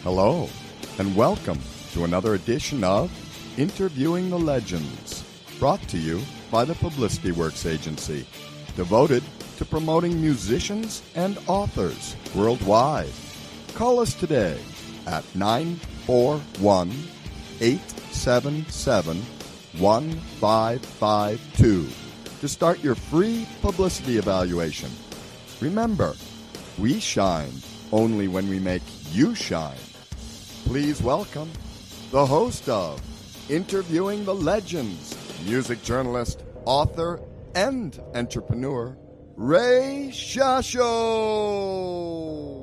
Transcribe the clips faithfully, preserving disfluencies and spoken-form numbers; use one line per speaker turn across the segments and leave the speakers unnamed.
Hello, and welcome to another edition of Interviewing the Legends, brought to you by the Publicity Works Agency, devoted to promoting musicians and authors worldwide. Call us today at nine four one, eight seven seven, one five five two to start your free publicity evaluation. Remember, we shine only when we make you shine. Please welcome the host of Interviewing the Legends, music journalist, author, and entrepreneur, Ray Shasho.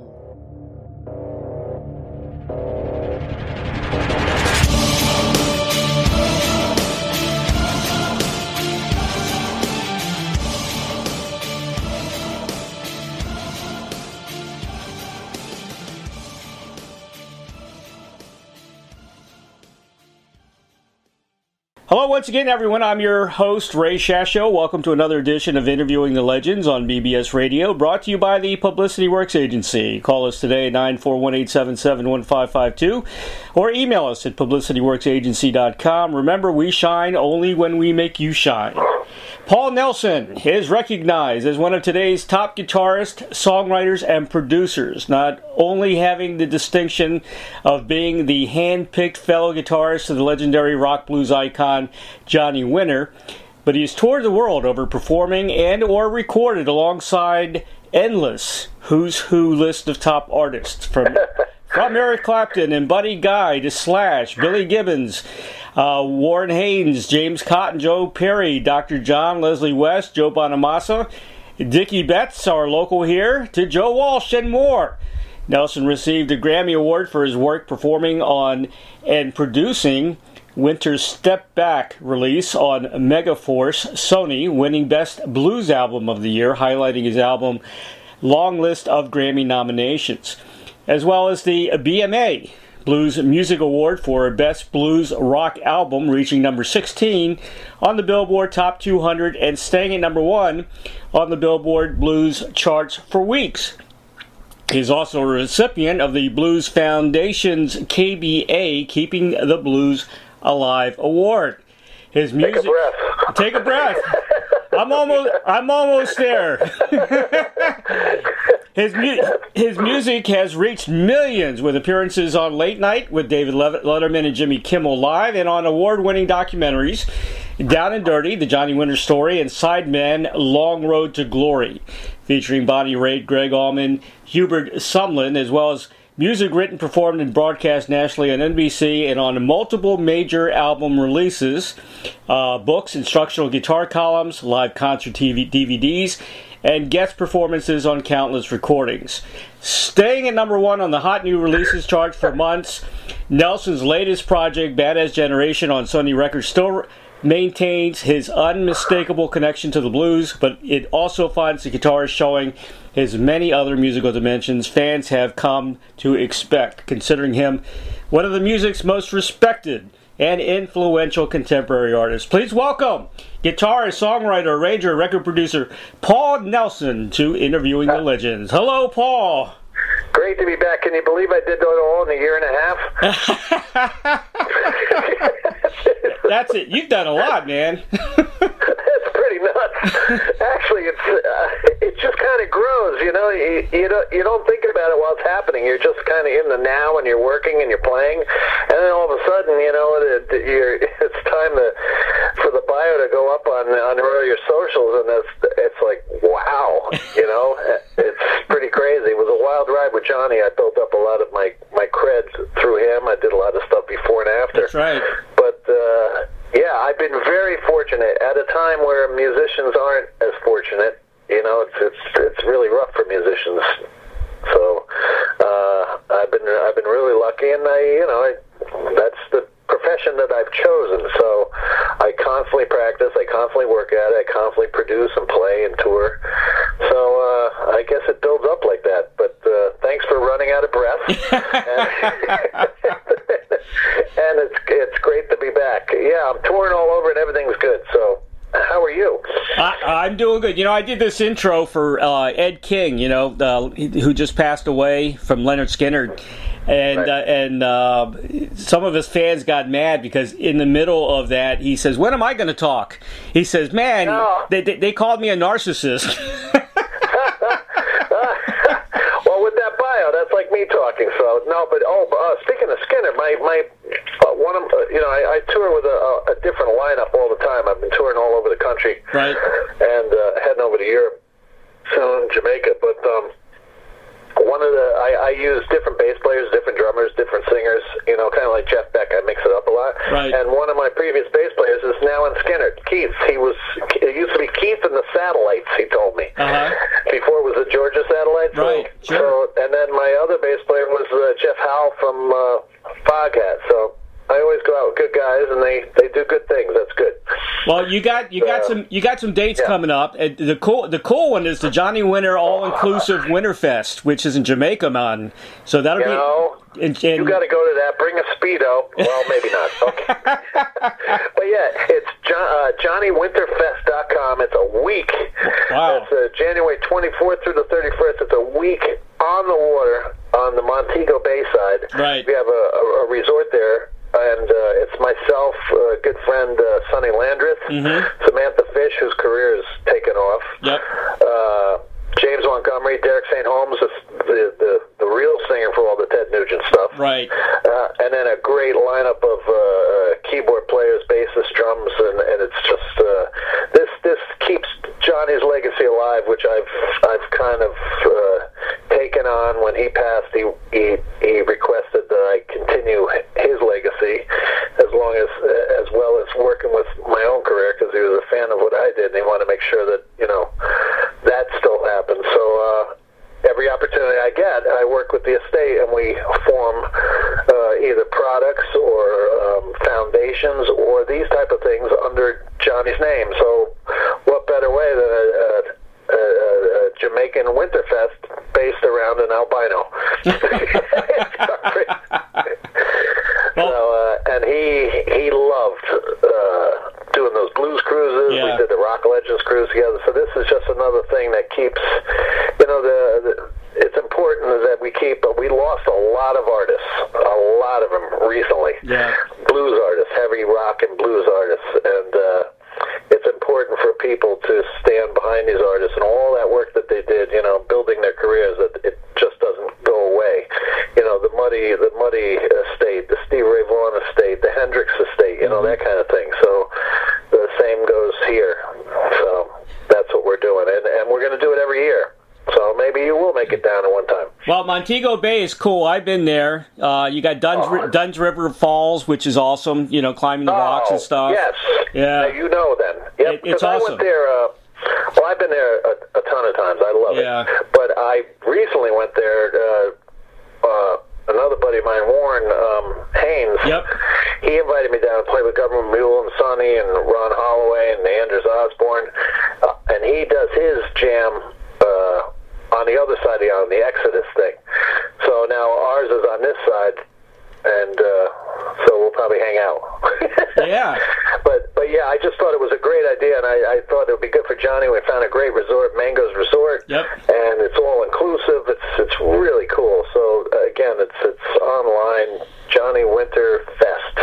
Hello once again, everyone. I'm your host, Ray Shasho. Welcome to another edition of Interviewing the Legends on B B S Radio, brought to you by the Publicity Works Agency. Call us today at nine four one, eight seven seven, one five five two or email us at publicity works agency dot com. Remember, we shine only when we make you shine. Paul Nelson is recognized as one of today's top guitarists, songwriters, and producers, not only having the distinction of being the hand-picked fellow guitarist of the legendary rock blues icon Johnny Winter, but he's toured the world over performing and or recorded alongside endless who's who list of top artists, from from Eric Clapton and Buddy Guy to Slash, Billy Gibbons, uh, Warren Haynes, James Cotton, Joe Perry, Doctor John, Leslie West, Joe Bonamassa, Dickie Betts, our local here, to Joe Walsh and more. Nelson received a Grammy Award for his work performing on and producing Winter's Step Back release on Megaforce Sony, winning Best Blues Album of the Year, highlighting his album long list of Grammy nominations, as well as the B M A Blues Music Award for Best Blues Rock Album, reaching number sixteen on the Billboard Top two hundred and staying at number one on the Billboard Blues charts for weeks. He is also a recipient of the Blues Foundation's K B A Keeping the Blues Alive Award. His music.
Take a breath.
Take a breath. I'm almost. I'm almost there. his mu- His music has reached millions with appearances on Late Night with David Letterman and Jimmy Kimmel Live, and on award-winning documentaries Down and Dirty, The Johnny Winter Story, and Sidemen, Long Road to Glory, featuring Bonnie Raitt, Greg Allman, Hubert Sumlin, as well as music written, performed, and broadcast nationally on N B C and on multiple major album releases, uh, books, instructional guitar columns, live concert T V, D V Ds, and guest performances on countless recordings. Staying at number one on the Hot New Releases chart for months, Nelson's latest project, Badass Generation, on Sony Records, still maintains his unmistakable connection to the blues, but it also finds the guitarist showing his many other musical dimensions fans have come to expect, considering him one of the music's most respected and influential contemporary artists. Please welcome guitarist, songwriter, arranger, record producer Paul Nelson to Interviewing the Legends. Hello, Paul.
Great to be back. Can you believe I did that all in a year and a half?
That's it. You've done a lot, man.
That's pretty nuts. Actually, it's uh, it just kind of grows. You know, you, you don't you don't think about it while it's happening. You're just kind of in the now, and you're working and you're playing, and then all of a sudden, you know, it, it, you're, it's time to for the bio to go up on on all your socials, and it's it's like wow, you know, it's pretty crazy. It was a wild ride with Johnny. I built up a lot of my my creds through him. I did a lot of stuff before and after.
That's right.
But uh, yeah, I've been very fortunate at a time where musicians aren't as fortunate. You know, it's it's it's really rough for musicians. So uh, I've been I've been really lucky, and I you know I, that's the profession that I've chosen. So I constantly practice, I constantly work at it, I constantly produce and play and tour. So uh, I guess it builds up like that. But uh, thanks for running out of breath. and, and it's it's great to be back. Yeah, I'm touring all over and everything's good. So how are you?
Uh, I'm doing good. You know, I did this intro for uh, Ed King, you know, uh, who just passed away from Leonard Skinner. And
Right.
uh, and uh, some of his fans got mad because in the middle of that, he says, when am I going to talk? He says, man,
No.
they, they, they called me a narcissist.
Well, with that bio, that's like me talking. So no, but oh, uh, speaking of Skinner, my my uh, one of uh, you know I, I tour with a, a different lineup all the time. I've been touring all over the country,
Right.
and uh, heading over to Europe, soon Jamaica. But um, one of the I, I use different bass players, different drummers, different singers. You know, kind of like Jeff Beck. I mix it up a lot.
Right.
And one of my previous bass players is now in Skinner. Keith. He was. It used to be Keith and the Satellites. He told me.
Uh-huh.
Before it was the Georgia Satellites.
Right,
So,
sure.
so, and then my other bass player was uh, Jeff Howell from uh, Foghat. So I always go out with good guys, and they, they do good things. That's good.
Well, you got you got
Uh,
some you got some dates
yeah.
coming up. And the cool the cool one is the Johnny Winter All Inclusive Winterfest, which is in Jamaica, man. So that'll
You
be.
know,
and, and,
you got to go to that. Bring a Speedo. Well, maybe not. Okay. But yeah, it's John, uh, Johnny Winter Fest dot com. It's a week.
Wow.
It's uh, January twenty-fourth through the thirty-first. It's a week on the water on the Montego Bay side.
Right.
We have a, a, a resort there. And uh, it's myself, uh, good friend uh, Sonny Landreth,
Mhm.
Samantha Fish, whose career has taken off,
Yep.
uh, James Montgomery, Derek Saint Holmes, the, the, the, the real singer for all the Ted Nugent stuff.
Right.
Uh, and then a great lineup of uh, keyboard players, bassists, drums, and, and it's just uh, this this keeps Johnny's legacy alive, which I've I've kind of uh, taken on. When he passed, he, he he requested that I continue his legacy as long as as well as working with my own career, because he was a fan of what I did, and he wanted to make sure that you know that still happens. So. Uh, Every opportunity I get, I work with the estate, and we form uh, either products or um, foundations or these type of things under Johnny's name. So, what better way than a, a, a, a Jamaican Winterfest based around an albino?
Well,
so, uh, and he he loved uh, doing those blues cruises.
Yeah.
We did the Rock Legends cruise together. So this is just another thing that keeps, you know, the, the it's important that we keep. But we lost a lot of artists, a lot of them recently.
Yeah.
Blues artists, heavy rock and blues artists, and uh, it's important for people to stand behind these artists and all that work that they did. You know, building their careers. That it just doesn't go away. You know, the Muddy, the Muddy estate, the Steve Ray Vaughan estate, the Hendrix estate. You know, that kind of thing. So the same goes here. So that's what we're doing, and and we're going to do it every year. So maybe you will make it down at one time.
well, Montego Bay is cool. I've been there. Uh, you got Dunn's,
Oh.
Dunn's River Falls, which is awesome. You know, climbing the rocks and stuff.
Yes.
Yeah.
Now, you know then. Yep.
It- it's
'Cause I
awesome.
went there. Uh, well, I've been there a, a ton of times. I love
Yeah.
it. But I recently went there. Uh, uh, another buddy of mine, Warren um, Haynes.
Yep.
He invited me down to play with Government Mule and Sonny and Ron Holloway and Anders Osborne, uh, and he does his jam. Uh, on the other side of the island, the Exodus thing. So now ours is on this side, and uh, so we'll probably hang out.
Yeah.
But but yeah, I just thought it was a great idea, and I, I thought it would be good for Johnny. We found a great resort, Mango's Resort.
Yep.
And it's all inclusive. It's it's really cool. So uh, again, it's it's online, Johnny Winter Fest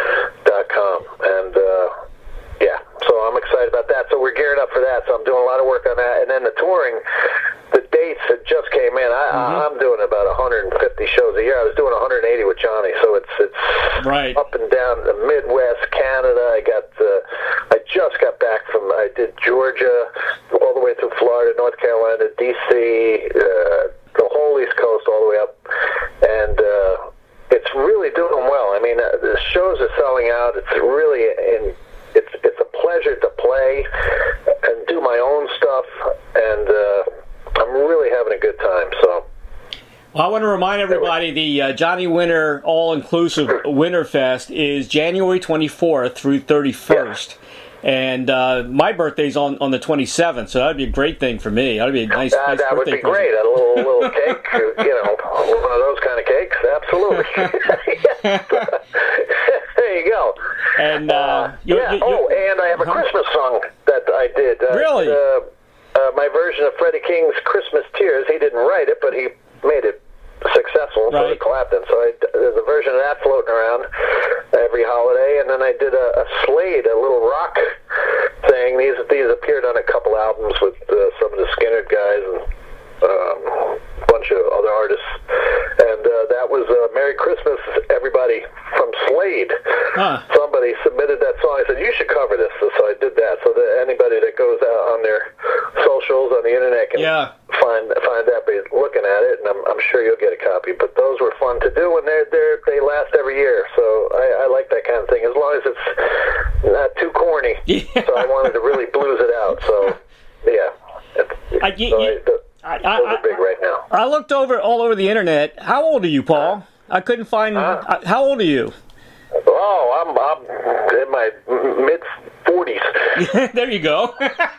dot com, and uh, yeah. So I'm excited about that. So we're gearing up for that. So I'm doing a lot of work on that, and then the touring. The dates that just came in, I,
Mm-hmm.
I'm doing about one hundred fifty shows a year. I was doing one hundred eighty with Johnny, so it's it's
Right.
up and down the Midwest, Canada. I got uh, I just got back from I did Georgia all the way through Florida, North Carolina, D C, uh, the whole East Coast, all the way up, and uh, it's really doing well. I mean, uh, the shows are selling out. It's really in. It's it's a pleasure to play and do my own stuff, and uh, I'm really having a good time. So.
Well, I want to remind everybody the uh, Johnny Winter All-Inclusive Winterfest is January twenty-fourth through thirty-first. And uh, my birthday's on, on the twenty-seventh, so that would be a great thing for me. That would be a nice,
Uh,
nice
that would
birthday
be great. A little little cake, you know, one of those kind of cakes. Absolutely. There you go.
And uh, you,
yeah.
you, you,
oh, and I have a
uh-huh.
Christmas song that I did. Uh, uh,
Really?
Uh, uh, my version of Freddie King's Christmas Tears. He didn't write it, but he made it successful for
Right.
Clapton. So I, there's a version of that floating around every holiday, and then I did a, a Slade, a little rock thing. These these appeared on a couple albums with uh, some of the Skinner guys and um, a bunch of other artists. And uh, that was uh, Merry Christmas, Everybody from Slade.
Huh.
Somebody submitted that song. I said, you should cover this. So I did that. So that anybody that goes out on their socials, on the internet, can
Yeah.
find find that by looking at it, and I'm, I'm sure you'll get a copy. But those were fun to do, and they're, they're, they last every year. So I, I like that kind of thing, as long as it's not too corny.
Yeah.
So I wanted to really blues it out. So, yeah. It,
I- you-
so
you-
I, the,
I,
those
I,
are big right now.
I looked over all over the internet. How old are you, Paul? I couldn't find.
Huh?
uh, How old are you?
Oh, I'm, I'm in my mid forties.
There you go.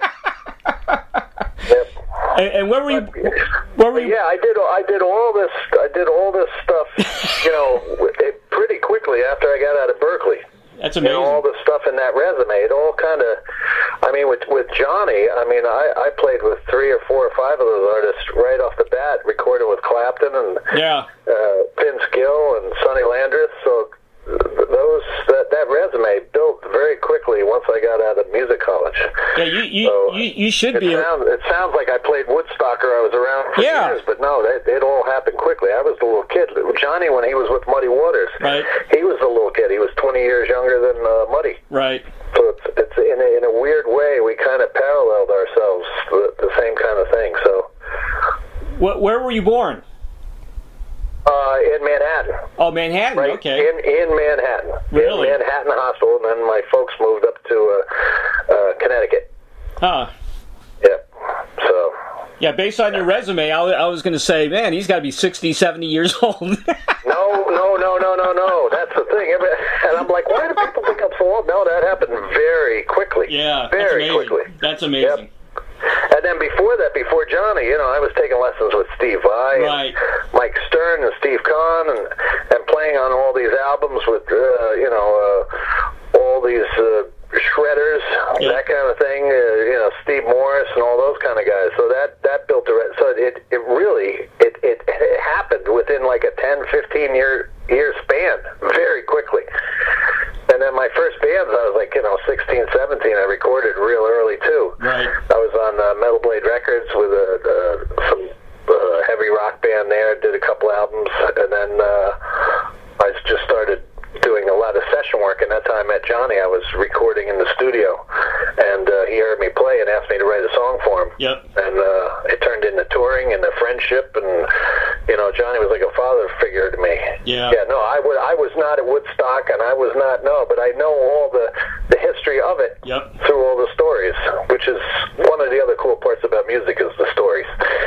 Yep.
and, and where were you? Where were you?
Yeah, I did. I did all this. I did all this stuff. You know, it, pretty quickly after I got out of Berkeley.
That's
You
amazing.
know, all the stuff in that resume. It all kind of. I mean, with with Johnny. I mean, I I played with three or four or five of those artists right off the bat. Recorded with Clapton and
Yeah.
uh, Vince Gill and Sonny Landreth. So those that that resume built very quickly once I got out of music college.
Yeah. You you
So,
you, you should
It
be. A,
sounds, it sounds like I played Woodstock or I was around for
Yeah.
years, but no, that, it all happened quickly. I was the little kid. Johnny, when he was with Muddy Waters,
Right.
he was the little kid. He was twenty years younger than uh, Muddy.
right.
So it's, it's in, a, in a weird way, we kind of paralleled ourselves, the, the same kind of thing. So
Where, where were you born?
uh, in Manhattan.
Oh, Manhattan.
Right
Okay.
in in Manhattan,
Really?
in Manhattan Hospital, and then my folks moved up to uh, uh, Connecticut.
Huh.
Yep. So
Yeah. Based on your resume, I, wa- I was going to say, man, he's got to be sixty, seventy years old.
no, no, no, no, no, no. That's the thing. Every- And I'm like, why do people think I'm so old? No, that happened very quickly.
Yeah. That's
very
amazing.
quickly.
That's amazing.
Yep. And then before that, before Johnny, you know, I was taking lessons with Steve Vai,
Right.
and Mike Stern, and Steve Kahn, and and playing on all these albums with, uh, you know, uh, all these uh, shredders,
Yeah.
that kind of thing. Uh, you know, Steve Morris and all those kind of guys. So that that built a re- so it it really it, it it happened within like a ten, fifteen year year span, very quickly. And then my first bands, I was like, you know, sixteen, seventeen. I recorded real early too.
Right.
I was on uh, Metal Blade Records with a, uh, some uh, heavy rock band there. Did a couple albums, and then uh, I just started doing a lot of session work. And that time I met Johnny, I was recording in the studio, and uh, he heard me play and asked me to write a song for him.
Yep.
And uh, it turned into touring and a friendship, and you know, Johnny was like a father figure to me.
Yeah.
Yeah. No, I was I was not at Woodstock, and I was not no, but I know all the the history of it.
Yep.
Through all the stories, which is one of the other cool parts about music is the stories.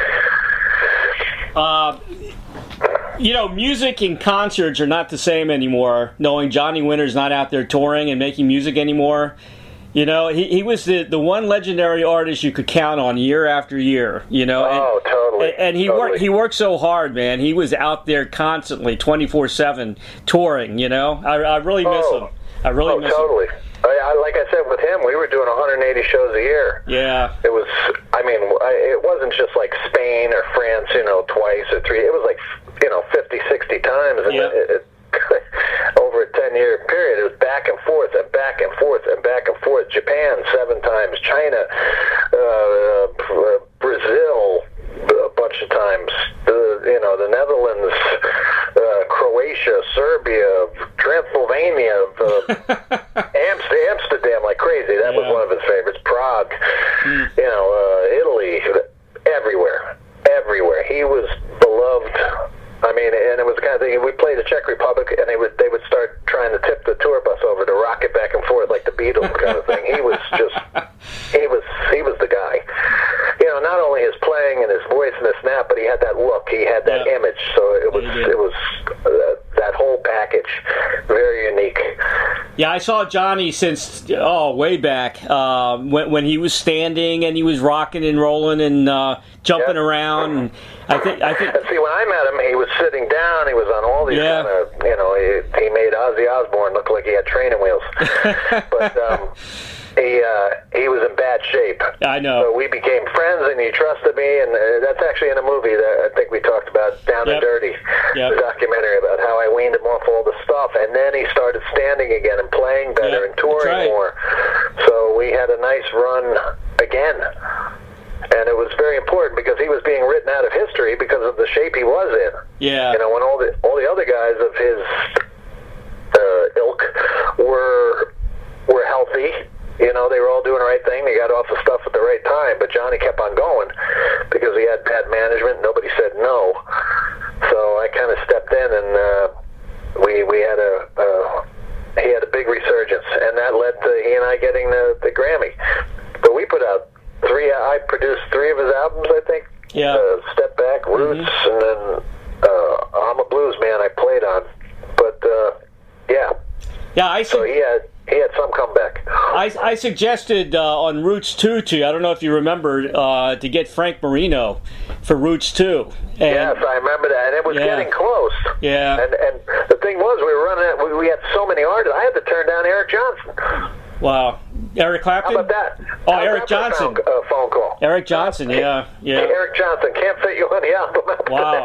Uh, you know, music and concerts are not the same anymore. Knowing Johnny Winter's not out there touring and making music anymore. You know, he, he was the, the one legendary artist you could count on year after year. You know, and,
Oh, totally.
and, and he
totally.
worked he worked so hard, man. He was out there constantly, twenty-four seven, touring. You know, I, I really miss
Oh.
him. I really
Oh,
miss
totally. I, I, like I said, with him, we were doing one hundred eighty shows a year.
him. Yeah.
It was, I mean, I, it wasn't just like Spain or France, you know, twice or three. It was like, you know, fifty, sixty times. And
Yeah.
it, it, over a ten-year period, it was back and forth and back and forth and back and forth. Japan seven times, China, uh, Brazil a bunch of times, the, you know, the Netherlands, uh, Croatia, Serbia, Transylvania, uh, Amst- Amsterdam like crazy. That was
Yeah.
one of his favorites. Prague,
Mm.
you know, uh, Italy, everywhere, everywhere. He was beloved. I mean, and it was the kind of thing. We played the Czech Republic, and they would they would start trying to tip the tour bus over to rock it back and forth like the Beatles kind of thing. He was just, he was he was the guy. You know, not only his playing and his voice and his snap, but he had that look. He had that
Yeah.
image. So it was
Yeah, he did.
it was uh, that whole package, very unique.
Yeah, I saw Johnny since oh way back uh, when when he was standing and he was rocking and rolling and uh, jumping
Yeah.
around. And I think I think
And see, when I met him, he was sitting down. He was on all these
Yeah.
kind of, you know, he, he made Ozzy Osbourne look like he had training wheels. But um, he uh, he was in bad bad shape.
I know.
So we became friends, and he trusted me, and uh, that's actually in a movie that I think we talked about, Down
Yep.
and Dirty,
Yep.
the documentary about how I weaned him off all the stuff, and then he started standing again and playing better
Yep,
and touring
that's right.
more. So we had a nice run again. And it was very important because he was being written out of history because of the shape he was in.
Yeah.
You know, when all the all the other guys of his uh, ilk were were healthy, you know, they were all doing the right thing. They got off the stuff at the right time. But Johnny kept on going because he had bad management. Nobody said no. So I kind of stepped in, and uh, we we had a uh, he had a big resurgence, and that led to he and I getting the the Grammy. But we put out three. I produced three of his albums, I think.
Yeah.
Uh, Step Back, Roots,
Mm-hmm.
and then uh, I'm a Blues Man. I played on, but uh, yeah.
Yeah, I
So
su-
he had he had some comeback.
I, I suggested uh, on Roots two to you, I don't know if you remember, uh, to get Frank Marino for Roots two. And,
Yes, I remember that, and it was
Yeah.
getting close.
Yeah.
And and the thing was, we were running. Out, we, we had so many artists. I had to turn down Eric Johnson.
Wow. Eric Clapton?
How about that?
Oh,
How's
Eric
that for a
Johnson.
Phone, uh, phone call.
Eric Johnson, yeah.
Hey,
Yeah.
Eric Johnson can't fit you on the album. after
Wow.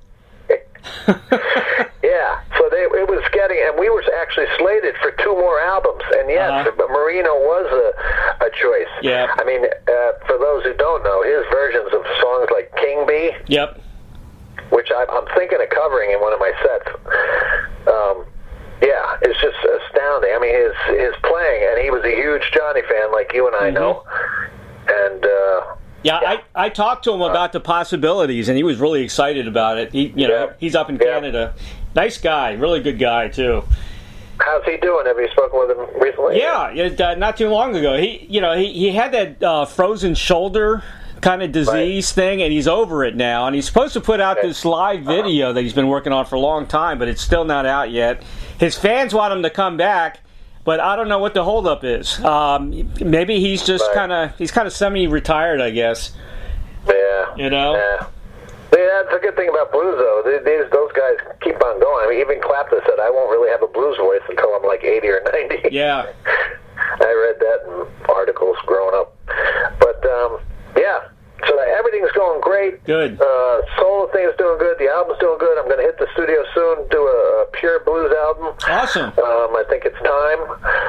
that. Yeah, so they, it was getting, and we were actually slated for two more albums, and yes,
Uh-huh.
Marino was a, a choice.
Yeah.
I mean, uh, for those who don't know, his versions of songs like King Bee,
Yep.
which I, I'm thinking of covering in one of my sets, um, yeah, it's just astounding. I mean, his his playing, and he was a huge Johnny fan, like you and I
Mhm.
know, and uh,
Yeah, I, I talked to him about the possibilities, and he was really excited about it. He, you know,
Yeah.
he's up in
Yeah.
Canada. Nice guy, really good guy too.
how's he doing? Have you spoken with him recently?
Yeah, it, uh, not too long ago. He, you know, he, he had that uh, frozen shoulder kind of disease thing, and he's over it now. And he's supposed to put out
Okay.
this live video that he's been working on for a long time, but it's still not out yet. His fans want him to come back, but I don't know what the holdup is. Um, maybe he's just
Right.
kind of he's kind of semi-retired, I guess.
Yeah.
You know?
Yeah. Yeah, that's a good thing about blues, though. These, these those guys keep on going. I mean, even Clapton said, "I won't really have a blues voice until I'm like eighty or ninety."
Yeah.
I read that in articles growing up. But um, yeah, so everything's going great.
Good.
Uh, solo thing's doing good. The album's doing good. I'm going to hit the studio soon, do a, a pure blues album.
Awesome.
Um, I think it's time,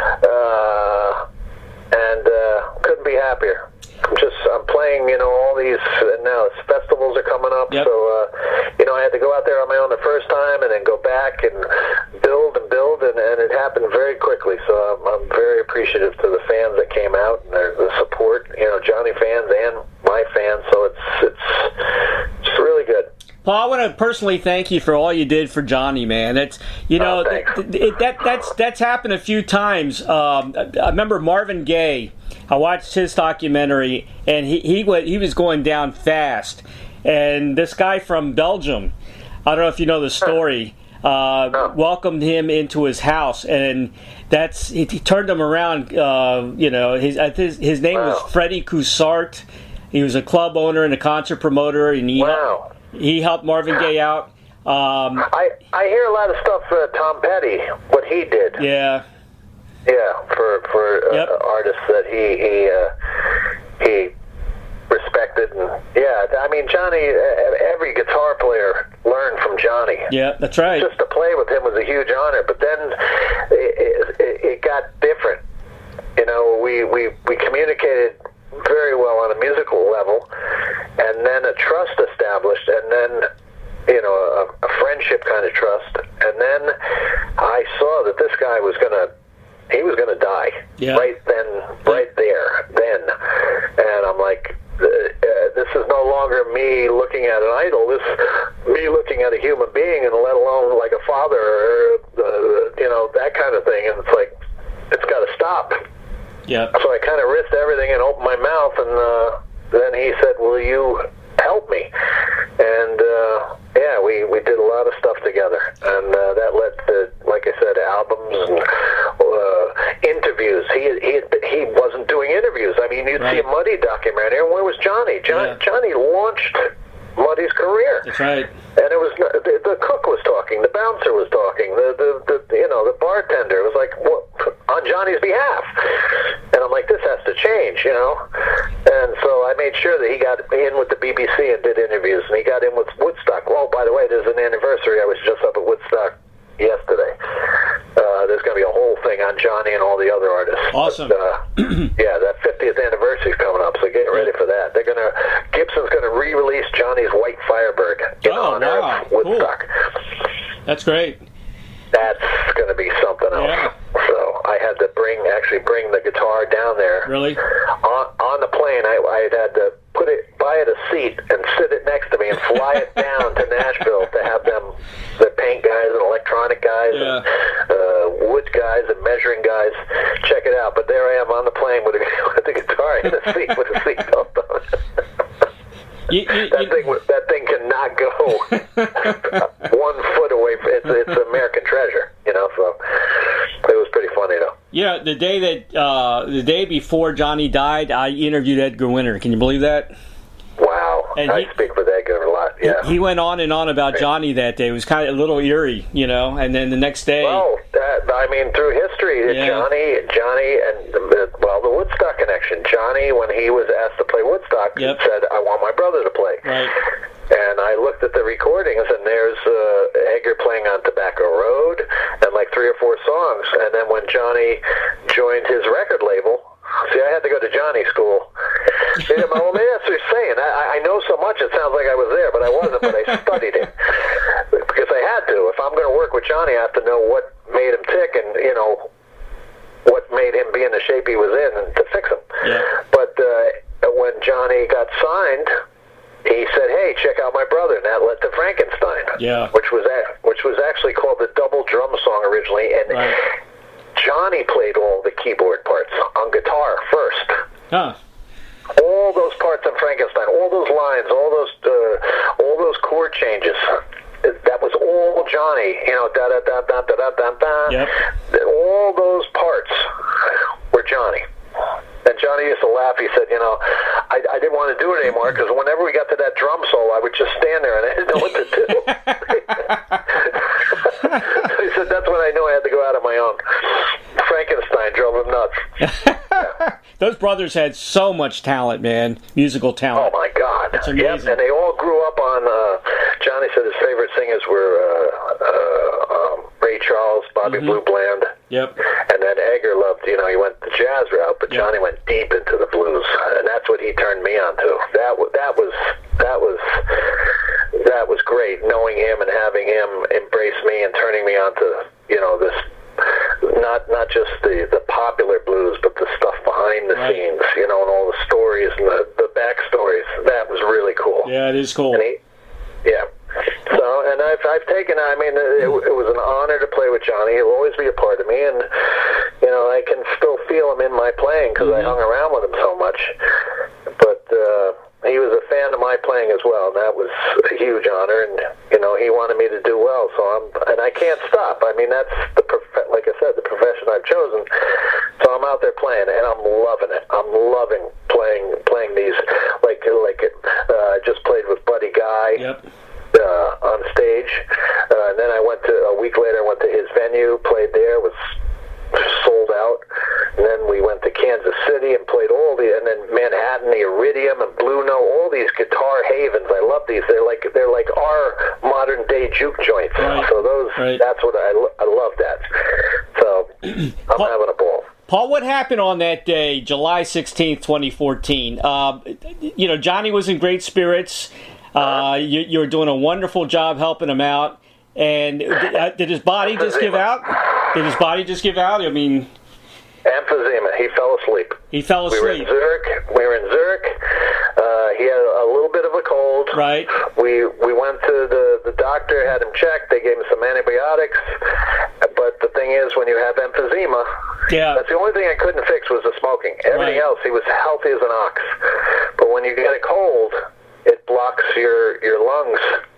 uh, and uh, couldn't be happier. I'm just I'm playing, you know, all these and now festivals are coming up.
Yep.
So uh, you know, I had to go out there on my own the first time, and then go back and build and build, and, and it happened very quickly. So I'm, I'm very appreciative to the fans that came out and their, the support. You know, Johnny fans and my fans. So it's it's it's really good.
Paul, I want to personally thank you for all you did for Johnny, man. It's you know
Oh,
th-
thanks.
th- it, that that's that's happened a few times. Um, I I remember Marvin Gaye. I watched his documentary, and he he went, he was going down fast. And this guy from Belgium, I don't know if you know the story, uh,
No.
welcomed him into his house, and that's he, he turned him around. Uh, you know, his I think his, his name
Wow.
was Freddie Coussart. He was a club owner and a concert promoter, and he
Wow.
he helped Marvin Gaye out. Um,
I I hear a lot of stuff. Uh, Tom Petty, what he did.
yeah,
Yeah, for for uh,
Yep.
artists that he he uh, he respected, and yeah, I mean Johnny. Uh, every guitar player learned from Johnny.
yeah, that's right.
Just to play with him was a huge honor. But then it, it, it got different. You know, we we we communicated very well on a musical level, and then a trust established, and then you know a, a friendship kind of trust, and then I saw that this guy was gonna. He was going to die
Yeah.
right then, right there, then. And I'm like, uh, uh, this is no longer me looking at an idol. This me looking at a human being, and let alone like a father, or, uh, you know, that kind of thing. And it's like, it's got to stop.
Yeah,
So I kind of risked everything and opened my mouth, and uh, then he said, will you help me? And uh, yeah, we, we did a lot of stuff together, and uh, that led to, like I said, albums and uh, interviews. He he he wasn't doing interviews. I mean, you'd see a
Right.
Muddy documentary, and where was Johnny? John,
Yeah.
Johnny launched Muddy's career.
that's right.
And it was not- the, the cook was talking, the bouncer was talking, the, the the you know the bartender. It was like what, on Johnny's behalf, and I'm like, this has to change, you know. anniversary. I was just up at Woodstock yesterday. Uh, there's going to be a whole thing on Johnny and all the other artists.
Awesome.
But, uh, yeah, that fiftieth anniversary is coming up, so get ready for that. They're going to Gibson's going to re-release Johnny's White Firebird in
Oh,
honor
wow.
of Woodstock.
Cool. That's great.
That's going to be something else.
Yeah.
So I had to bring actually bring the guitar down there.
Really?
On, on the plane, I, I had to put it, buy it a seat and sit it next to me and fly it down to Nashville to have them, the paint guys and electronic guys,
Yeah.
and, uh, wood guys and measuring guys, check it out. But there I am on the plane with, a, with the guitar in the seat with the seatbelt on.
You, you,
that
you,
thing, that thing cannot go one foot away from it's, it's an American treasure, you know. So it was pretty funny, though.
Yeah, the day that uh, the day before Johnny died, I interviewed Edgar Winter. Can you believe that?
Wow,
And
I
he-
speak with Edgar a lot. Yeah.
He went on and on about Johnny that day. It was kind of a little eerie, you know. And then the next day,
Well, that, I mean, through history,
Yeah.
Johnny, Johnny, and the, well, the Woodstock connection. Johnny, when he was asked to play Woodstock,
Yep.
said, "I want my brother to play."
right?
And I looked at the recordings, and there's uh, Edgar playing on Tobacco Road, and like three or four songs. And then when Johnny joined his record label, see, I had to go to Johnny school. Yeah, well, maybe that's what you're saying. I, I know so much, it sounds like I was there, but I wasn't, but I studied it. Because I had to. If I'm going to work with Johnny, I have to know what made him tick and, you know, what made him be in the shape he was in and to fix him.
Yeah.
But uh, when Johnny got signed, he said, "Hey, check out my brother," and that led to Frankenstein.
Yeah.
Which was a- which was actually called the double drum song originally, and
Right.
Johnny played all the keyboard parts on guitar first.
Huh?
All those parts on Frankenstein, all those lines, all those uh, all those chord changes. That was all Johnny. You know, da da da da da da da da.
Yep.
All those parts were Johnny. And Johnny used to laugh. He said, "You know, I, I didn't want to do it anymore because whenever we got to that drum solo, I would just stand there and I didn't know what to do." He said, "That's when I knew I had to go out on my own." Frankenstein drove him nuts.
Those brothers had so much talent, man. Musical
Oh
talent.
my God!
It's amazing.
Yep, and they all grew up on. Uh, Johnny said his favorite singers were uh, uh, um, Ray Charles, Bobby
Mm-hmm.
Blue Bland.
Yep.
And then Edgar loved, you know, he went the jazz route, but
Yeah.
Johnny went deep into the blues, and that's what he turned me on to. That was that was that was that was great, knowing him and having him embrace me and turning me on to, you know, this not not just the the popular blues, but the stuff behind the
Right.
scenes, you know, and all the stories and the the backstories. That was really cool.
Yeah, it is cool.
And he, yeah. So, and I've I've taken. I mean, it, it was an honor to play with Johnny. He'll always be a part of me, and you know, I can still feel him in my playing because I hung around with him so much. But uh, he was a fan of my playing as well, and that was a huge honor. And you know, he wanted me to do well, so I'm and I can't stop. I mean, that's the prof- like I said, the profession I've chosen. So I'm out there playing, and I'm loving it. I'm loving playing playing these like like uh, I just played with Buddy Guy.
Yep.
Uh, on stage, uh, and then I went to a week later. I went to his venue, played there, was sold out. And then we went to Kansas City and played all the, and then Manhattan, the Iridium and Blue Note, all these guitar havens. I love these. They're like they're like our modern day juke joints.
Right.
So those,
Right.
that's what I lo- I love that. So I'm
Paul-
having a ball.
Paul, what happened on that day, July sixteenth, twenty fourteen? Uh, you know, Johnny was in great spirits. Uh, you, you were doing a wonderful job helping him out. And did, uh, did his body just give out? Did his body just give out? I mean,
Emphysema. He fell asleep.
he fell
We were in
asleep.
Zurich. We were in Zurich. Uh, he had a little bit of a cold.
Right.
We we went to the, the doctor, had him checked. They gave him some antibiotics. But the thing is, when you have emphysema,
Yeah.
that's the only thing I couldn't fix was the smoking. Everything
Right.
else, he was healthy as an ox. But when you get a cold, it blocks your, your lungs.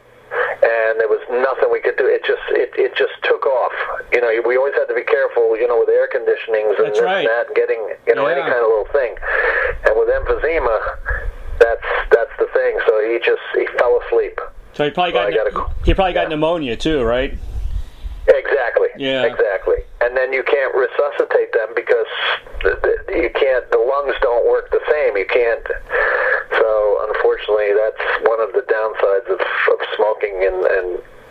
And there was nothing we could do. It just it, it just took off. You know, we always had to be careful, you know, with air conditionings and
That's
this
right.
and that, and getting, you know, any
Yeah.
kind of little thing. And with emphysema, that's that's the thing. So he just he fell asleep.
So he probably
Well,
got
I gotta-
he probably got
yeah.
pneumonia too, right?
Exactly.
Yeah.
Exactly. And then you can't resuscitate them because the, the, you can't. The lungs don't work the same. You can't. So unfortunately, that's one of the downsides of, of smoking and, and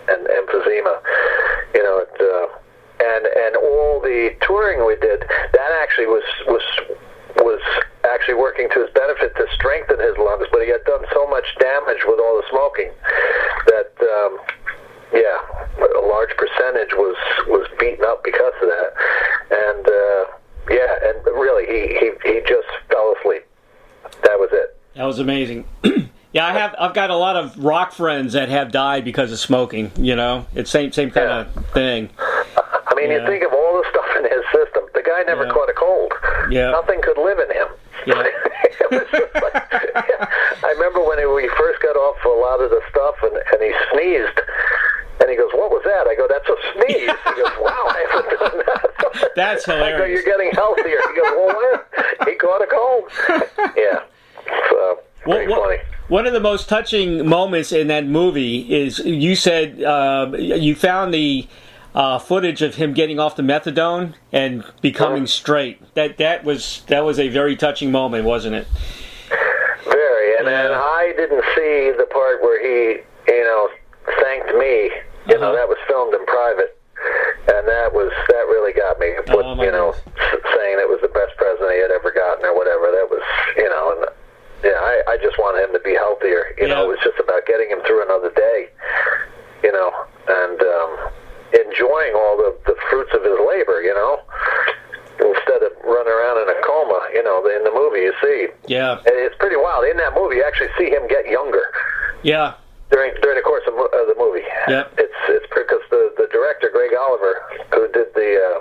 and emphysema. You know, it, uh, and and all the touring we did, that actually was was was actually working to his benefit to strengthen his lungs. But he had done so much damage with all the smoking that. Um, Yeah, a large percentage was, was beaten up because of that, and uh, yeah, and really, he, he, he just fell asleep. That was it.
That was amazing. Yeah, I have I've got a lot of rock friends that have died because of smoking. You know, it's same same kind
Yeah.
of thing.
I mean,
Yeah.
you think of all the stuff in his system. The guy never
Yeah.
caught a cold.
Yeah.
Nothing could live in him.
Yeah.
It was just like, yeah. I remember when we first got off a lot of the stuff, and, and he sneezed. And he goes, "What was that?" I go, "That's a sneeze." He goes, "Wow, I haven't done that."
That's
I go,
hilarious.
"You're getting healthier." He goes, "Well, what? He caught a cold." Yeah. So, pretty
What-
funny.
One of the most touching moments in that movie is you said uh, you found the uh, footage of him getting off the methadone and becoming straight. That that was that was a very touching moment, wasn't it?
Very. And
Yeah.
then I didn't see the part where he, you know, thanked me. You know,
Uh-huh.
that was filmed in private. And that was, that really got me. Put,
Oh, my
you know,
goodness.
s- saying it was the best present he had ever gotten or whatever. That was, you know, and yeah, I, I just wanted him to be healthier. You
Yeah.
know, it was just about getting him through another day, you know, and um, enjoying all the, the fruits of his labor, you know, instead of running around in a coma, you know, in the movie you see.
Yeah,
And it's pretty wild. In that movie, you actually see him get younger
yeah,
during during the course of, mo- of the movie.
Yep.
It's it's because the, the director, Greg Oliver, who did the uh,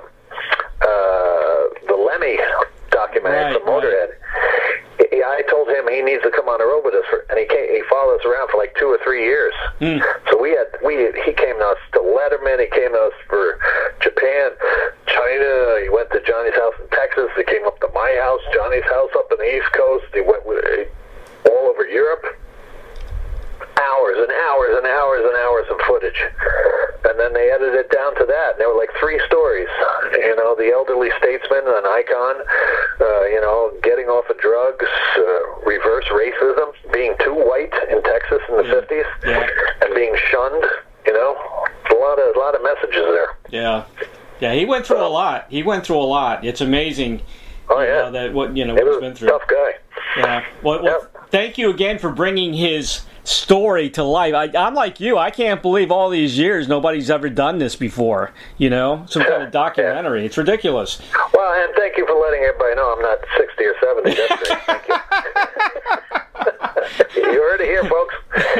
uh, the Lemmy documentary
Right,
from Motorhead, he, I told him he needs to come on the road with us, for, and he came, he followed us around for like two or three years.
Hmm.
So we had we he came to us to Letterman, he came to us for Japan, China. He went to Johnny's house in Texas. He came up to my house, Johnny's house up in the East Coast. He went with, all over Europe. Hours and hours and hours and hours of footage. And then they edited it down to that. And there were like three stories. You know, the elderly statesman, an icon, uh, you know, getting off of drugs, uh, reverse racism, being too white in Texas in the
Yeah.
fifties,
Yeah.
and being shunned, you know. A lot of, a lot of messages there.
yeah, yeah. He went through a lot. He went through a lot. It's amazing.
Oh,
you
yeah.
know, that what you know
He
what
was
he's been
a
through.
tough guy.
Yeah. Well, well
Yep.
thank you again for bringing his story to life. I, I'm like you. I can't believe all these years nobody's ever done this before. You know, some kind of documentary. It's ridiculous.
Well, and thank you for letting everybody know I'm not sixty or seventy. That's great. Thank you. You heard it here, folks.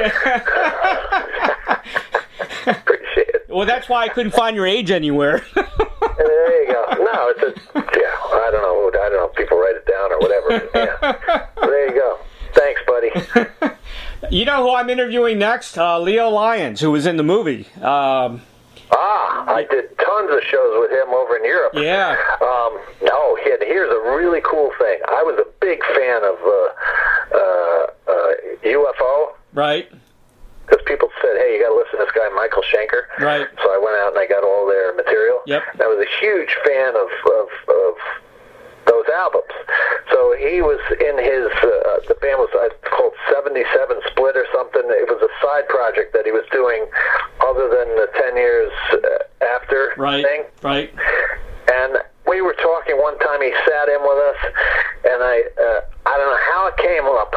Appreciate it.
Well, that's why I couldn't find your age anywhere.
There you go. No, it's a, yeah, I don't know. I don't know if people write it down or whatever. Yeah. There you go. Thanks, buddy.
You know who I'm interviewing next? Uh, Leo Lyons, who was in the movie. Um,
Ah, I did tons of shows with him over in Europe.
yeah.
Um, no, he had, here's a really cool thing. I was a big fan of uh, uh, uh, U F O.
Right.
Because people said, hey, you got to listen to this guy, Michael Schenker.
Right.
So I went out and I got all their material.
Yep.
And I was a huge fan of, of, of those albums. So he was in his, uh, the band was uh, called seventy-seven Split or something. It was a side project that he was doing other than the ten years uh, after
Right.
thing.
Right.
And we were talking one time, he sat in with us, and I, uh, I don't know how it came up.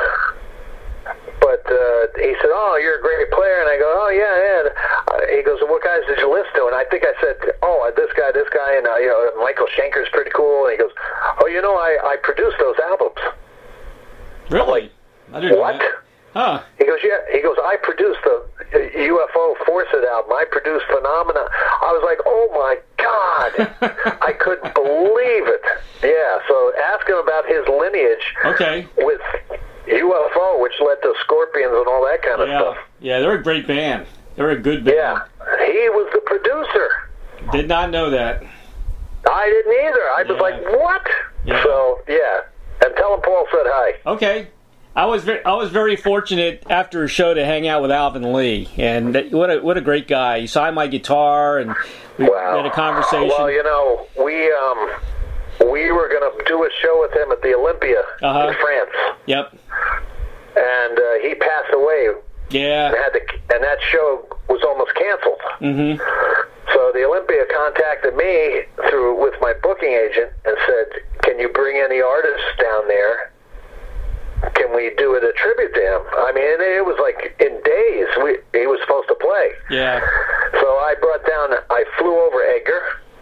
But uh, he said, oh, you're a great player. And I go, oh, yeah, yeah. Uh, he goes, well, what guys did you listen to? And I think I said, oh, this guy, this guy, and uh, you know, Michael Schenker's pretty cool. And he goes, oh, you know, I, I produced those albums.
Really? I didn't know
What?
that. Huh.
He goes, yeah. He goes, I produced the U F O Force It album. I produced Phenomena. I was like, oh, my God. I couldn't believe it. Yeah, so ask him about his lineage
Okay.
with U F O, which led to Scorpions and all that kind of
Yeah.
stuff.
Yeah, they're a great band. They're a good band.
Yeah, he was the producer.
Did not know that.
I didn't either. I was
Yeah.
like, what?
Yeah.
So, yeah. And tell him Paul said hi.
Okay. I was very, I was very fortunate after a show to hang out with Alvin Lee, and that, what a what a great guy. He signed my guitar, and we,
Wow.
we had a conversation.
Well, you know, we um we were going to do a show with him at the Olympia
Uh-huh.
in France,
Yep.
and uh, he passed away
Yeah.
And, had to, and that show was almost canceled.
Mm-hmm.
So the Olympia contacted me through with my booking agent and said, can you bring any artists down there? Can we do it a tribute to him? I mean, it was like in days we, he was supposed to play.
Yeah.
So I brought down, I flew over Edgar.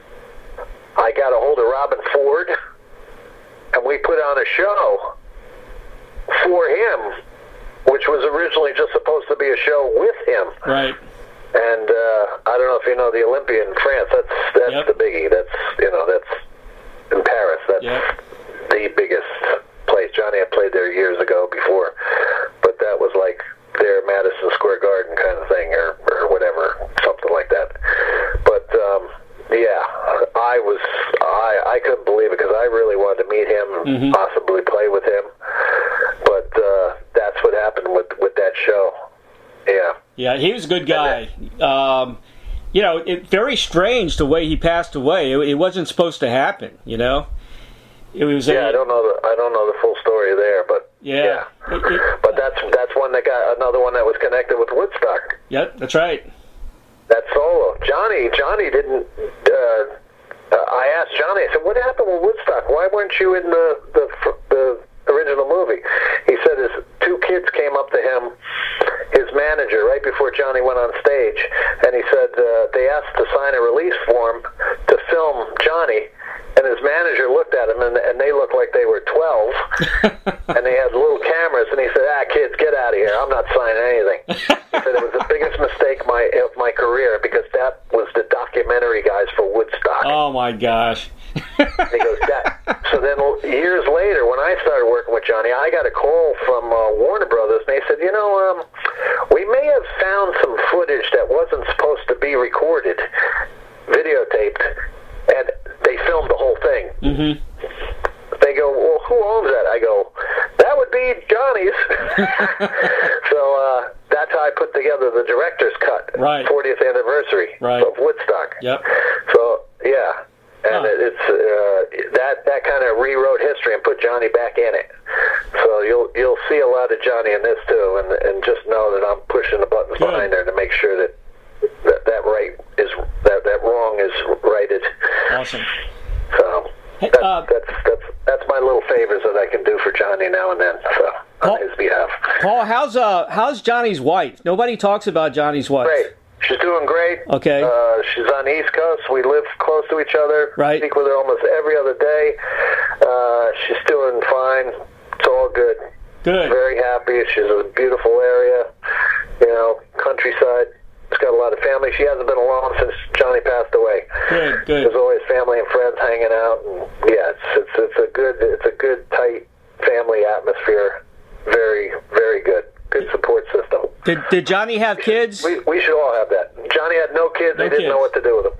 I got a hold of Robin Ford, and we put on a show for him, which was originally just supposed to be a show with him.
Right.
And uh, I don't know if you know the Olympia in France. That's that's
Yep.
the biggie. That's you know that's in Paris. That's
Yep.
the biggest place. Johnny had played there years ago before, but that was like their Madison Square Garden kind of thing, or or whatever, something like that. But um, yeah, I was I I couldn't believe it because I really wanted to meet him, and
Mm-hmm.
possibly play with him. But uh, that's what happened with with that show. Yeah.
Yeah, he was a good guy. Um, you know, it, very strange the way he passed away. It, it wasn't supposed to happen, you know? It was
Yeah,
a,
I don't know the I don't know the full story there, but
Yeah.
yeah.
It- it-
But that's that's one that got another one that was connected with Woodstock.
Yep, that's right.
That solo, Johnny. Johnny didn't. Uh, uh, I asked Johnny. I said, "What happened with Woodstock? Why weren't you in the the the original movie?" He said his two kids came up to him, his manager, right before Johnny went on stage, and he said uh, they asked to sign a release form to film Johnny. And his manager looked at him, and, and they looked like they were twelve, and they had little cameras. And he said, "Ah, kids, get out of here! I'm not signing anything." He said it was the biggest mistake my of my career because that was the documentary guys for Woodstock.
Oh, my gosh.
And he goes, that. So then years later, when I started working with Johnny, I got a call from uh, Warner Brothers, and they said, "You know, um, we may have found some footage that wasn't supposed to be recorded, videotaped, and." They filmed the whole thing.
Mm-hmm.
They go, well, who owns that? I go, that would be Johnny's. So uh, that's how I put together the director's cut,
Right.
fortieth anniversary
Right.
of Woodstock.
Yep.
So yeah, and
Huh.
it, it's uh, that that kind of rewrote history and put Johnny back in it. So you'll you'll see a lot of Johnny in this too, and and just know that I'm pushing the buttons
Good.
behind there to make sure that. That, that right is that that wrong is righted.
Awesome.
So
Hey,
that,
uh,
that's that's that's my little favors that I can do for Johnny now and then. So on
Paul-
his behalf.
Paul, how's uh how's Johnny's wife? Nobody talks about Johnny's wife.
Great. She's doing great.
Okay.
Uh, she's on the East Coast. We live close to each other.
Right.
Speak with her almost every other day. Uh, she's doing fine. It's all good.
Good.
Very happy. She's in a beautiful area. You know, countryside. She's got a lot of family. She hasn't been alone since Johnny passed away.
Good, good.
There's always family and friends hanging out, and yeah, it's it's it's a good it's a good tight family atmosphere. Very very good. Good support system.
Did Did Johnny have kids?
We we should all have that. Johnny had no kids.
No
they didn't
kids.
know what to do with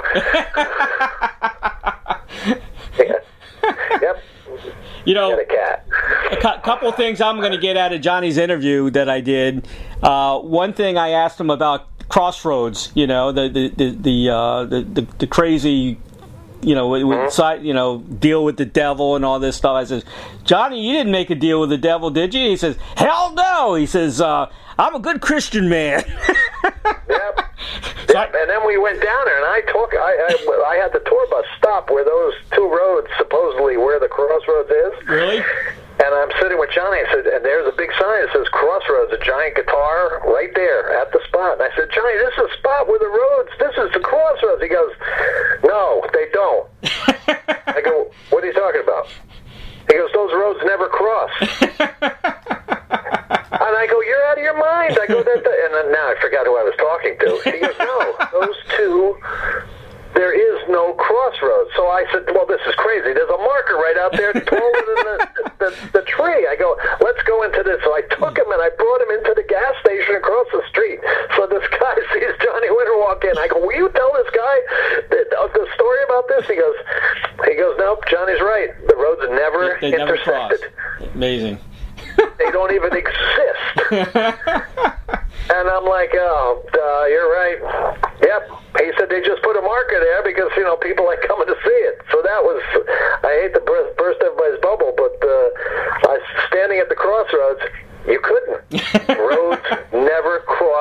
them. Yeah. Yep.
You know,
And a cat.
a cu- couple things I'm going to get out of Johnny's interview that I did. Uh, one thing I asked him about Crossroads, you know, the the the the, uh, the, the, the crazy, you know, with, with side, you know, deal with the devil and all this stuff. I says, Johnny, you didn't make a deal with the devil, did you? He says, hell no. He says, uh, I'm a good Christian man.
Yep.
So I-
Yep. And then we went down there, and I talk. I, I I had the tour bus stop where those two roads, supposedly where the crossroads is.
Really?
And I'm sitting with Johnny. I said, and there's a big sign that says Crossroads, a giant guitar right there at the spot. And I said, Johnny, this is a spot where the roads. This is the Crossroads. He goes, no, they don't. I go, what are you talking about? He goes, those roads never cross. And I go, you're out of your mind. I go, that, that. And then now I forgot who I was talking to. He goes, no, those two, there is no crossroads. So I said, well, this is crazy. There's a marker right out there taller than the, the, the tree. I go, let's go into this. So I took him and I brought him into the gas station across the street. So this guy sees Johnny Winter walk in. I go, will you tell this guy the, the story about this? He goes, he goes, nope, Johnny's right. The roads never
They never cross.
intersected.
Amazing.
They don't even exist. And I'm like, oh, uh, you're right. Yep. He said they just put a marker there because, you know, people like coming to see it. So that was, I hate to burst, burst everybody's bubble, but uh, I was standing at the crossroads. You couldn't. Roads never cross.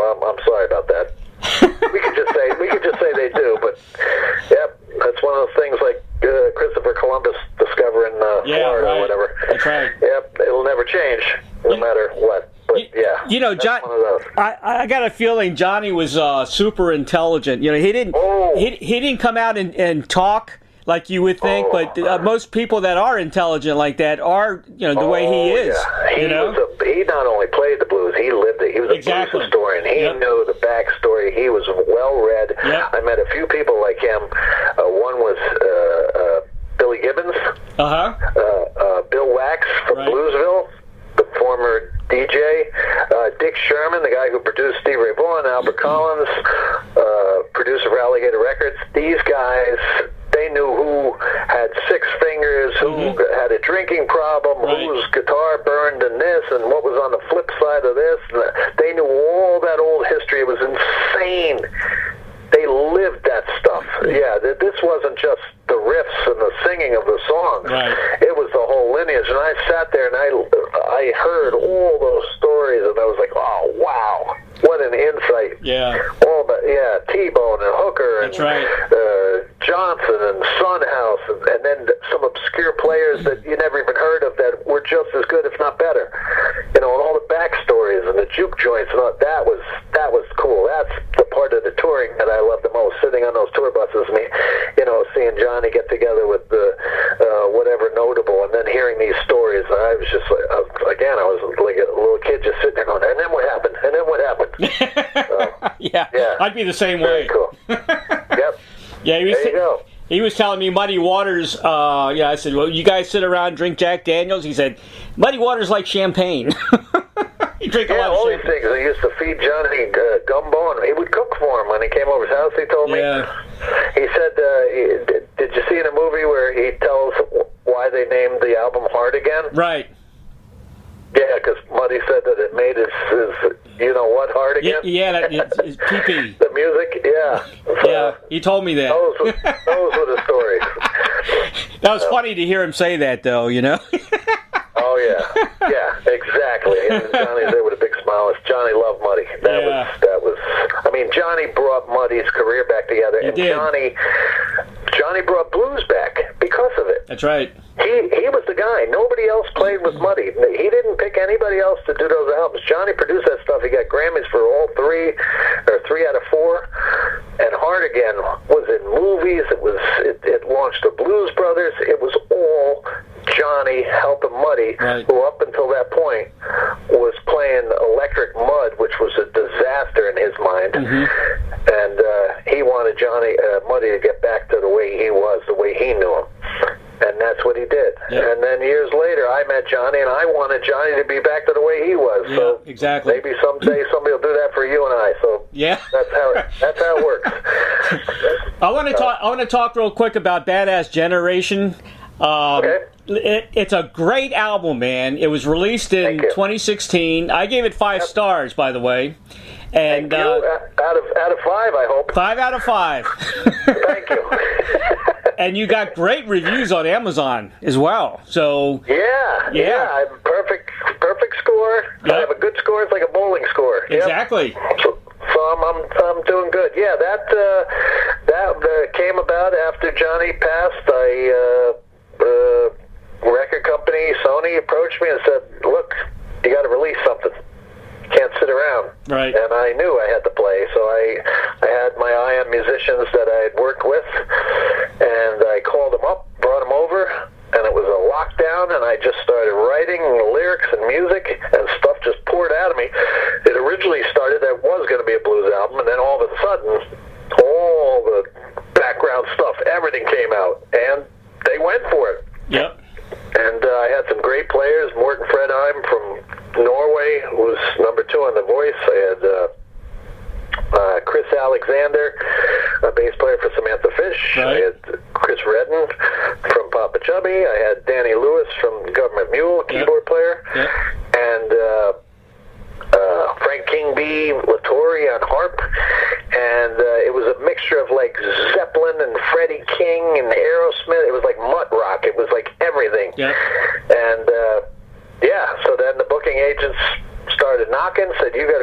um, I'm sorry about that. we could just say we could just say they do, but yep, that's one of those things like uh, Christopher Columbus discovering uh,
yeah,
Florida
right.
or whatever.
That's right.
Yep, it'll never change, no
you,
matter what. But
you,
yeah,
you know, John. I, I got a feeling Johnny was uh, super intelligent. You know, he didn't
oh.
he, he didn't come out and, and talk like you would think, oh. but uh, most people that are intelligent like that are, you know, the
oh,
way he is.
Yeah. He
you know,
was a, he not only played the blues, he lived it. He was a
exactly.
blues historian. He
yep.
knew the backstory. He was well read.
Yep.
I met a few people like him. Uh, one was uh, uh, Billy Gibbons.
Uh-huh.
Uh, uh, Bill Wax from
right.
Bluesville, the former D J. Uh, Dick Sherman, the guy who produced Stevie Ray Vaughan, Albert Collins, uh, producer of Alligator Records. These guys, they knew who had six fingers, who mm-hmm. had a drinking problem,
right.
whose guitar burned in this, and what was on the flip side of this. They knew all that old history. It was insane. They lived that stuff. Yeah, this wasn't just the riffs and the singing of the songs.
Right.
It was the whole lineage. And I sat there and I, I heard all those stories, and I was like, oh, wow. What an insight.
Yeah.
All the, yeah, T-Bone and Hooker and
That's right.
uh, Johnson and Sunhouse, and, and then some obscure players that you never even heard of that were just as good, if not better. You know, and all the backstories and the juke joints, and all, that was that was cool. That's the part of the touring that I love the most, sitting on those tour buses, me, you know, seeing Johnny get together with the uh, whatever notable, and then hearing these stories. I was just like, I was, again, I was like a little kid just sitting there going, and then what happened? And then what happened?
uh, yeah, yeah, I'd be the same
very
way.
Cool. Yep.
Yeah, he was
there you go.
He was telling me Muddy Waters. Uh, yeah, I said, well, you guys sit around and drink Jack Daniels. He said, Muddy Waters like champagne. You drink a
yeah,
lot of
all
champagne.
these things. I used to feed Johnny uh, gumbo, and he would cook for him when he came over his house. He told me.
Yeah.
He said, uh, he, did, "Did you see in a movie where he tells why they named the album Hard Again?"
Right.
Yeah, because Muddy said that it made his, his you know what, hard again?
Yeah, yeah that, it's, it's pee-pee.
The music, yeah. So,
yeah, he told me that.
Those were, those were the stories.
That was so funny to hear him say that, though, you know?
Oh, yeah. Yeah, exactly. And Johnny's there with a big smile. Johnny loved Muddy. That
yeah.
was, that was, I mean, Johnny brought Muddy's career back together.
He
and
did.
Johnny, Johnny brought blues back because of it.
That's right.
He he was the guy. Nobody else played with Muddy. He didn't pick anybody else to do those albums. Johnny produced that stuff. He got Grammys for all three, or three out of four. And Hard Again was in movies. It was it, it launched the Blues Brothers. It was all Johnny helping Muddy,
right.
who up until that point was playing Electric Mud, which was a disaster in his mind. Mm-hmm. And uh, he wanted Johnny uh, Muddy to get back to the way he was, the way he knew him. And that's what he did. Yep. And then years later, I met Johnny, and I wanted Johnny to be back to the way he was.
Yeah,
so
exactly.
Maybe someday somebody will do that for you and I. So
yeah,
that's how it, that's how it works.
I want to talk. I want to talk real quick about Badass Generation. Um,
okay.
It, it's a great album, man. It was released in twenty sixteen. I gave it five yep. stars, by the way. And
Thank you. Uh, out of out of five, I hope.
Five out of five.
Thank you.
And you got great reviews on Amazon as well. So
yeah,
yeah,
yeah, I'm perfect, perfect score.
Yep.
I have a good score. It's like a bowling score.
Exactly.
Yep. So, so I'm, I'm I'm doing good. Yeah, that uh, that uh, came about after Johnny passed. I uh, uh, record company Sony approached me and said, "Look, you got to release something. Can't sit around."
Right.
And I knew I had to play, so I I had my eye on musicians that I had worked with, and I called them up, brought them over, and it was a lockdown, and I just started writing lyrics and music, and stuff just poured out of me. It originally started that was going to be a blues album, and then all of a sudden, all the background stuff, everything came out, and they went for it.
Yep.
And uh, I had some great players. Morten Fredheim from Norway was number two on The Voice. I had uh, uh, Chris Alexander, a bass player for Samantha Fish.
Right.
I had Chris Redden from Papa Chubby. I had Danny Lewis from Government Mule, keyboard yep. player.
Yep.
And uh, uh, Frank King B. Latore on harp. And uh, it was a mixture of like Zeppelin and Freddie King and Aerosmith. It was like mutt rock. It was like everything.
Yep.
And uh, yeah, so then the booking agents started knocking, said, "You got to go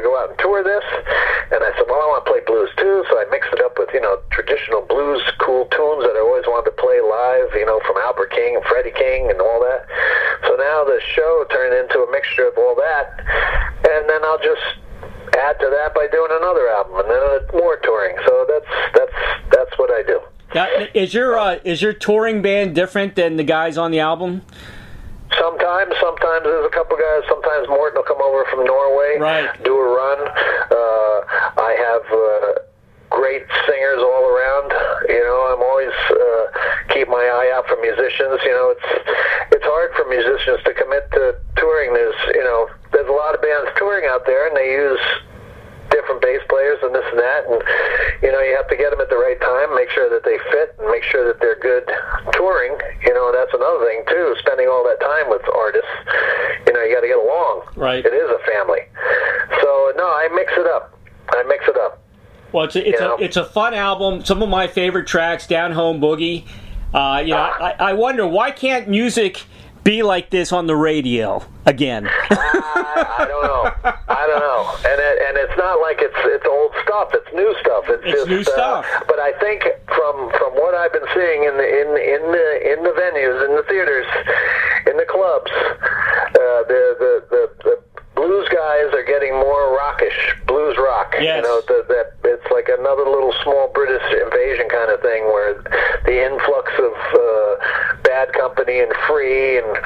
go out and tour this? And I said, well, I want to play blues too, so I mixed it up with, you know, traditional blues, cool tunes that I always wanted to play live, you know, from Albert King and Freddie King and all that. So now the show turned into a mixture of all that, and then I'll just add to that by doing another album and then more touring. So that's that's that's what I do.
Now, is your uh, is your touring band different than the guys on the album?
Sometimes, sometimes there's a couple guys. Sometimes Morton will come over from Norway,
right.
do a run. Uh, I have uh, great singers all around. You know, I'm always uh, keep my eye out for musicians. You know, it's it's hard for musicians to commit to touring. There's you know, there's a lot of bands touring out there, and they use different bass players and this and that, and you know, you have to get them at the right time, make sure that they fit, and make sure that they're good touring. You know, that's another thing too, spending all that time with artists. You know, you got to get along.
Right.
It is a family. So no, I mix it up. I mix it up.
Well, it's a, it's
you know?
a it's a fun album. Some of my favorite tracks, Down Home Boogie. Uh, you know,
Ah.
I, I wonder why can't music be like this on the radio again?
I, I don't know. I don't know. And it, and it's not like it's it's old stuff. It's new stuff. It's,
It's
just
new stuff.
Uh, but I think from from what I've been seeing in the in in the in the venues, in the theaters, in the clubs, uh, the, the the the blues guys are getting more rockish, blues rock.
Yes.
You know, the, that it's like another little small British invasion kind of thing, where the influx of uh, Bad Company and Free and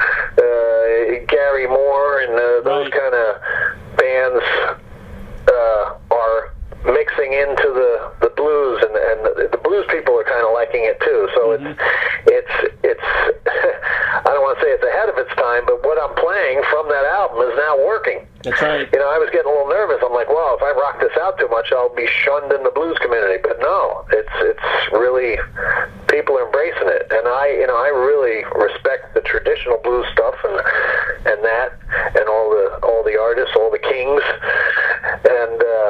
uh, Gary Moore and uh, those
Right.
kind of bands uh, are mixing into the, the blues, and, and the, the blues people are kind of liking it too. So
Mm-hmm.
it's it's it's I don't want to say it's ahead of its time, but what I'm playing from that album is now working.
That's right.
You know, I was getting a little nervous. I'm like, well, if I rock this out too much, I'll be shunned in the blues community. But no, it's it's really, people are embracing it, and I, you know, I really respect the traditional blues stuff and and that, and all the all the artists, all the kings, and uh,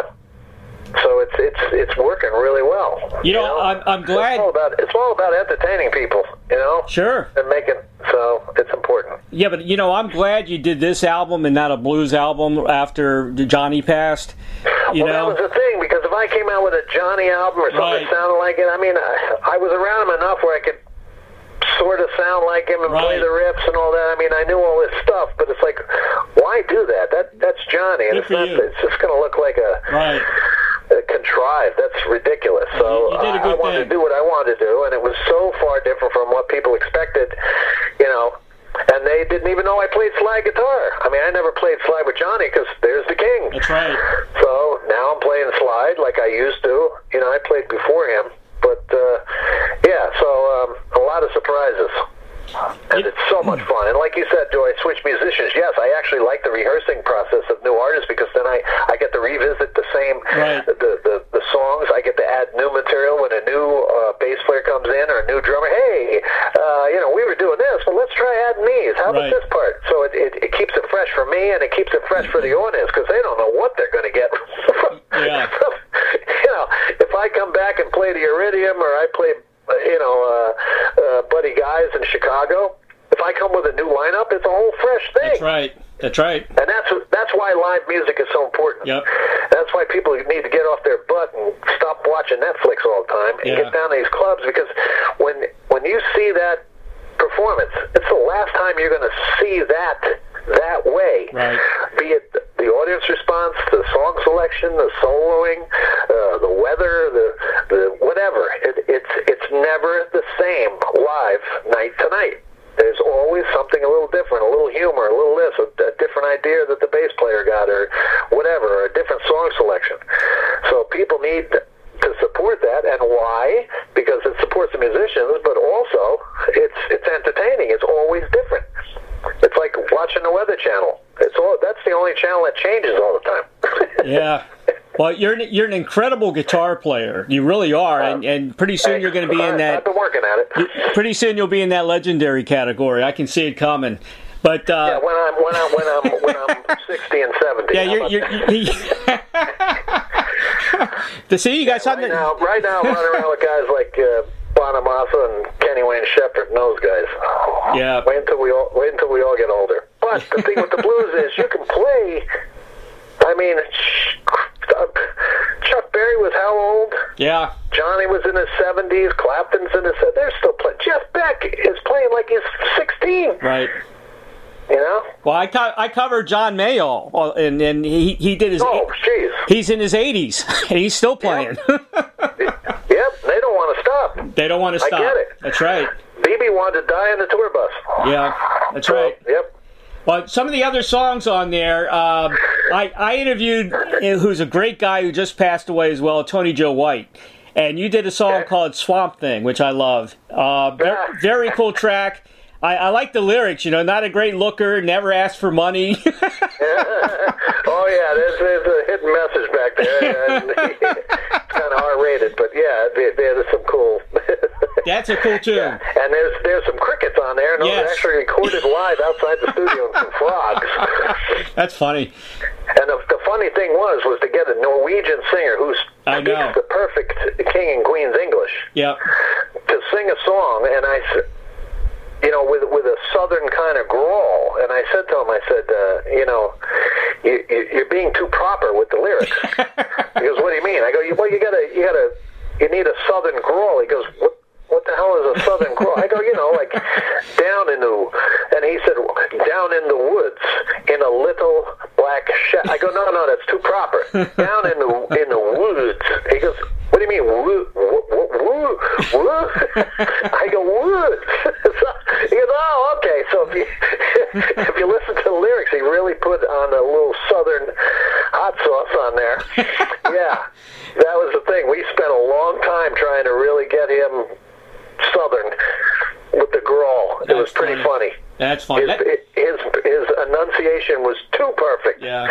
so it's it's it's working really well.
You know, I'm I'm glad.
It's all about it's all about entertaining people. You know,
Sure.
and making so it's important.
Yeah, but you know, I'm glad you did this album and not a blues album after Johnny passed. You
well,
know,
that was the thing, because if I came out with a Johnny album or something
Right.
that sounded like it, I mean, I, I was around him enough where I could sort of sound like him and play
Right.
the riffs and all that. I mean, I knew all this stuff, but it's like, why do that? That that's Johnny, and
Good
it's
for
not.
you.
It's just going to look like a,
right?
a contrived. That's ridiculous. So
You- you did a
I,
good
I wanted
thing.
to do what I wanted to do, and it was so far different from what people expected. You know. And they didn't even know I played slide guitar. I mean, I never played slide with Johnny because there's the king.
That's right.
So now I'm playing slide like I used to. You know, I played before him. But, uh, yeah, so um, a lot of surprises. And
You-
it's so much fun. And like you said, do I switch musicians? Yes, I actually like the rehearsing process of new artists, because then I, I get to revisit the same
Right.
the, the the songs. I get to add new material when a new uh, bass player comes in, or a new drummer. Hey, uh, you know, we were doing this. Well, let's try adding these. How
Right.
about this part? So it, it, it keeps it fresh for me, and it keeps it fresh for the audience, because they don't know what they're going to get.
Yeah.
You know, if I come back and play the Iridium, or I play, uh, you know, uh, uh, Buddy Guys in Chicago, if I come with a new lineup, it's a whole fresh thing.
That's right. That's right.
And that's that's why live music is so important.
Yep.
That's why people need to get off their butt and stop watching Netflix all the time and
Yeah.
get down to these clubs, because when when you see that performance, it's the last time you're going to see that that way.
Right.
Be it the audience response, the song selection, the soloing, uh, the weather, the the whatever. It, it's it's never the same live night to night. There's always something a little different, a little humor, a little this, a, a different idea that the bass player got, or whatever, or a different song selection. So people need to support that, and why? Because it supports the musicians, but also it's it's entertaining. It's always different. It's like watching the Weather Channel. It's all that's the only channel that changes all the time.
Yeah. Well, you're an, you're an incredible guitar player. You really are, and, and pretty soon you're going to be in
I've
that.
been working at it.
Pretty soon you'll be in that legendary category. I can see it coming. But uh,
Yeah, when I'm when I'm when I'm when I'm sixty and seventy.
yeah,
How
you're.
about
you're,
that?
you're to see you got something.
Right now, right now, I'm running around with guys like uh, Bonamassa and Kenny Wayne Shepherd and those guys.
Yeah.
Wait until we all wait until we all get older. But the thing with the blues is you can play. I I mean, Chuck Berry was how old?
Yeah.
Johnny was in his seventies. Clapton's in his. They're still playing. Jeff Beck is playing like he's sixteen.
Right.
You know.
Well, I co- I covered John Mayall, and and he he did his.
Oh, jeez.
He's in his eighties, and he's still playing.
Yep. Yep. They don't want to stop.
They don't want to stop.
I get it.
That's right.
B B wanted to die on the tour bus.
Yeah, that's
so,
right.
Yep.
Well, some of the other songs on there, um, I, I interviewed, who's a great guy who just passed away as well, Tony Joe White. And you did a song
okay.
called Swamp Thing, which I love. Uh, very, very cool track. I, I like the lyrics, you know, not a great looker, never asked for money.
Oh, yeah, there's, there's a hidden message back there. And it's kind of R-rated, but yeah, there, there's some cool...
That's a cool tune.
Yeah. And there's there's some crickets on there, and those
yes.
are actually recorded live outside the studio, and some frogs.
That's funny.
And the, the funny thing was, was to get a Norwegian singer who's
I
speaks
know.
the perfect king and queen's English
Yep.
to sing a song, and I said, you know, with with a southern kind of drawl, and I said to him, I said, uh, you know, you, you, you're being too proper with the lyrics. He goes, what do you mean? I go, well, you gotta, you gotta, you need a southern drawl. He goes, what? What the hell is a southern drawl? I go, you know, like down in the, and he said, down in the woods in a little black shack. I go, no, no, that's too proper. Down in the in the woods. He goes, what do you mean, woo, woo, woo, woo? I go, woods. So he goes, oh, okay. So if you if you listen to the lyrics, he really put on a little southern hot sauce on there. Yeah, that was the thing. We spent a long time trying to really get him southern with the drawl. It
That's
was pretty
funny.
funny.
That's funny.
His,
That...
his his enunciation was too perfect.
Yeah.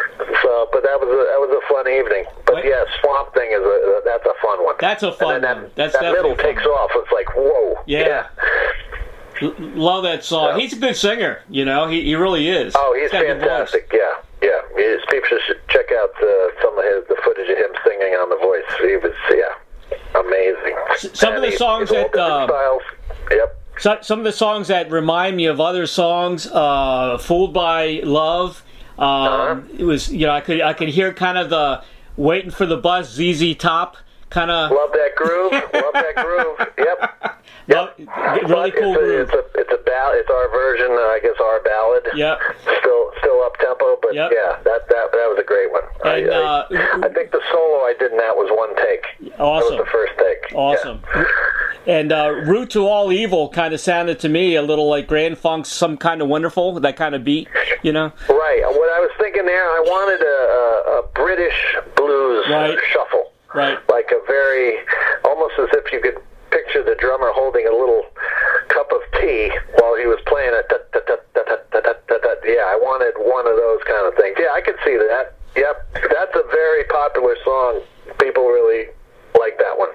So, but that was a, that was a fun evening. But
Wait.
yeah, Swamp Thing is a that's a fun one.
That's a fun
and then
one.
that,
That's
that
definitely
middle
fun.
takes off. It's like whoa.
Yeah.
yeah.
L- love that song.
Yeah.
He's a good singer. You know, he he really is.
Oh, he's
got a good voice.
fantastic. Yeah, yeah. His, people should check out uh, some of his the footage of him singing on The Voice. He was yeah. Amazing.
S- some
and
of the
he,
songs
he's all
that,
different
uh,
styles. Yep.
So, some of the songs that remind me of other songs, uh, "Fooled by Love." Um,
Uh-huh.
It was, you know, I could I could hear kind of the "Waiting for the Bus" Z Z Top kind of.
Love that groove. Love that groove. Yep.
Yep. Really
But
cool
it's a,
groove.
It's a it's a ball. It's our version. Uh, I guess our ballad.
Yep.
Still still up tempo, but
Yep.
yeah, that that that was a great one.
And,
I,
uh,
I, I think the solo I did in that was one take.
Awesome.
That was the first take.
Awesome.
Yeah.
And uh, "Root to All Evil" kind of sounded to me a little like Grand Funk's "Some Kind of Wonderful," that kind of beat, you know?
Right. What I was thinking there, I wanted a, a, a British blues
Right.
shuffle.
Right.
Like a very, almost as if you could picture the drummer holding a little cup of tea while he was playing it. Yeah, I wanted one of those kind of things. Yeah, I could see that. Yep. That's a very popular song. People really like that one.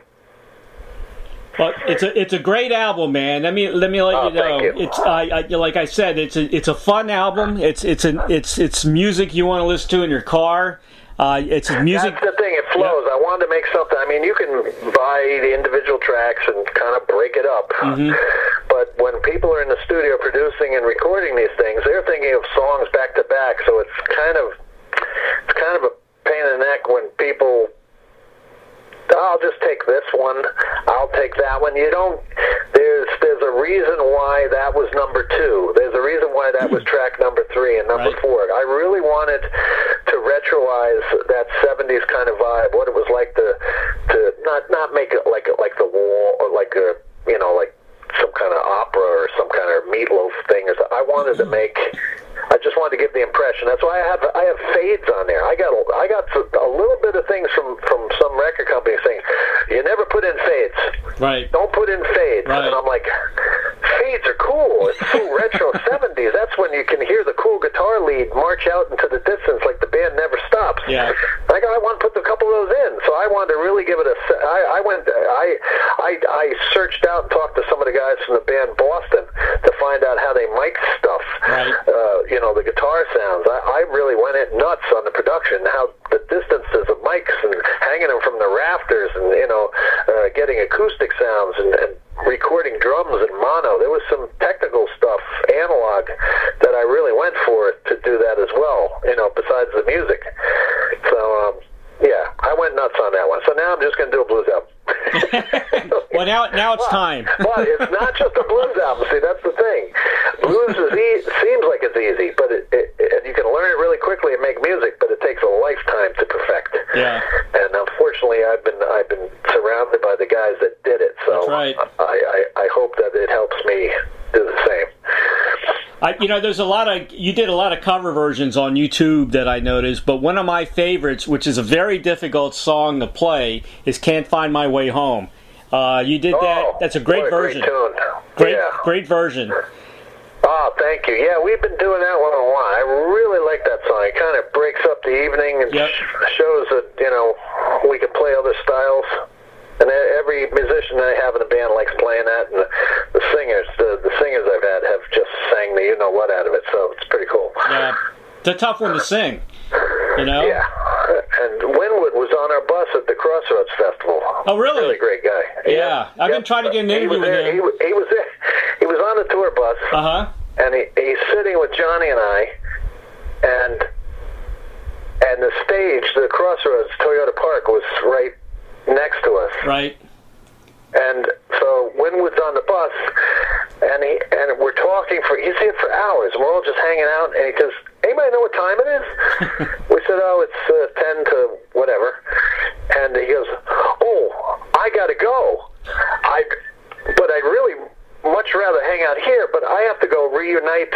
Well, it's a it's a great album, man. Let me let me let
Oh,
you know.
thank you.
It's I, I like I said, it's a it's a fun album. It's it's an it's it's music you want to listen to in your car. Uh, it's music.
That's the thing. It flows. I wanted to make something. I mean, you can buy the individual tracks and kind of break it up.
Mm-hmm.
But when people are in the studio producing and recording these things, they're thinking of songs back to back. So it's kind of it's kind of a pain in the neck when people. I'll just take this one. I'll take that one. You don't. There's there's a reason why that was number two. There's a reason why that was track number three and number
Right.
four. I really wanted to retroize that seventies kind of vibe. What it was like to to not not make it like like the wall or like a you know like some kind of opera or some kind of meatloaf thing. Or something. I wanted to make. I just wanted to give the impression. That's why I have I have fades on there. I got I got a little bit of things from, from some record companies saying you never put in fades.
Right.
Don't put in fades.
Right.
And I'm like, fades are cool. It's so retro seventies. That's when you can hear the cool guitar lead march out into the distance like the band never stops.
Yeah.
I go, I want to put a couple of those in. So I wanted to really give it a. I, I went. I I I searched out and talked to some of the guys from the band Boston to find out how they mic stuff.
Right.
Uh, you know, the guitar sounds. I, I really went in nuts on the production, how the distances of mics and hanging them from the rafters and, you know, uh, getting acoustic sounds and, and recording drums in mono. There was some technical stuff, analog, that I really went for to do that as well, you know, besides the music. notes on that one. So now I'm just going to do a blues album.
Well, now now it's time.
But it's not just a blues album. See, that's the thing. Blues is e- seems like it's easy, but it, it, and you can learn it really quickly and make music, but it takes a lifetime to perfect.
Yeah.
And unfortunately, I've been I've been surrounded by the guys that did it. So
That's right.
I, I I hope that it helps me do the same.
I, you know, there's a lot of you did a lot of cover versions on YouTube that I noticed, but one of my favorites, which is a very difficult song to play, is "Can't Find My Way Home." Uh, you did that.
Oh,
That's a great
what a
version.
Great tune.
Great,
yeah.
great version.
Oh, thank you. Yeah, we've been doing that one a while. I really like that song. It kind of breaks up the evening and
Yep.
sh- shows that, you know, we can play other styles. And every musician I have in the band likes playing that. And the, the singers, the, the singers I've had have just sang the you-know-what out of it. So it's pretty cool.
Yeah, it's a tough one to sing, you know?
Yeah. And Winwood was on our bus at the Crossroads Festival.
Oh, really?
Really great guy.
Yeah. I've been trying to get an
He
interview
was
with
there.
him.
He, wa- he was there. He was on the tour bus.
Uh-huh.
And he, he's sitting with Johnny and I, and and the stage, the Crossroads Toyota Park, was right next to us.
Right.
And so Winwood's on the bus, and he and we're talking for he's here for hours, and we're all just hanging out. And he goes, "Anybody know what time it is?" We said, "Oh, it's uh, ten to whatever." And he goes, "Oh, I gotta go. I, but I'd really much rather hang out here, but I have to go reunite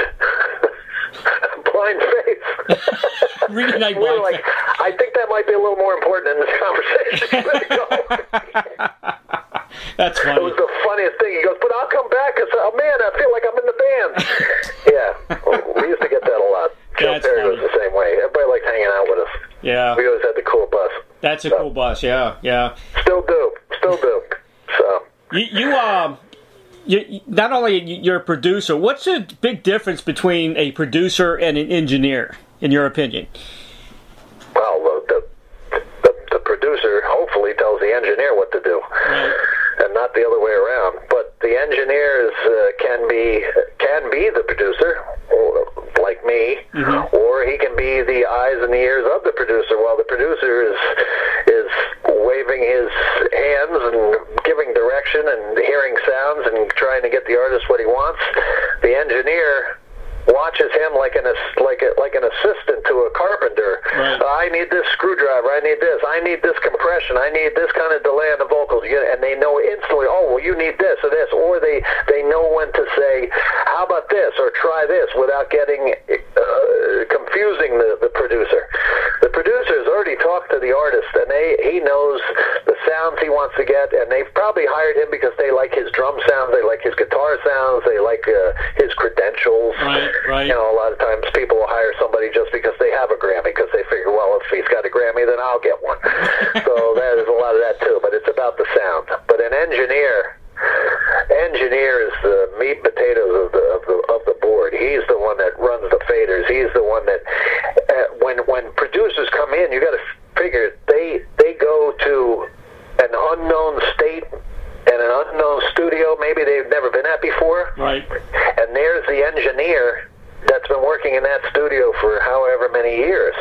Blind Faith."
Reunite
We were
Blind
like, I think that might be a little more important in this conversation.
That's
It
funny.
was the funniest thing. He goes, "But I'll come back." I said, "Oh man, I feel like I'm in the band." Yeah, we used to get that a lot. Joe
That's
Perry was
funny.
the same way. Everybody liked hanging out with us.
Yeah.
We always had the cool bus.
That's a cool bus. Yeah, yeah.
Still do. Still do. So.
You, you um, you, you- not only you're a producer. What's the big difference between a producer and an engineer, in your opinion?
Well, the, the the producer hopefully tells the engineer what to do,
Right.
and not the other way around. But the engineers uh, can be can be the producer, or, like me,
Mm-hmm.
or he can be the eyes and the ears of the producer, while the producer is is waving his hands and giving direction and hearing sounds and trying to get the artist what he wants. The engineer watches him like an ass- like a, like an assistant to a carpenter.
Right.
I need this screwdriver. I need this. I need this compression. I need this kind of delay on the vocals. You- And they know instantly. Oh, well, you need this or this, or they they know when to say, how about this, or try this, without getting uh, confusing the the producer. The producer has already talked to the artist, and they he knows the sounds he wants to get, and they've probably hired him because they like his drum sounds, they like his guitar sounds, they like uh, his credentials.
Right, right.
You know, a lot of times people will hire somebody just because they have a Grammy, because they figure, well, if he's got a Grammy, then I'll get one. So there's a lot of that too, but it's about the sound. But an engineer, engineer is the meat and potatoes of the of the of the board. He's the one that runs the faders. He's the one that uh, when when producers come in, you got to figure they they go to an unknown state and an unknown studio, maybe they've never been at before.
Right.
And there's the engineer that's been working in that studio for however many years.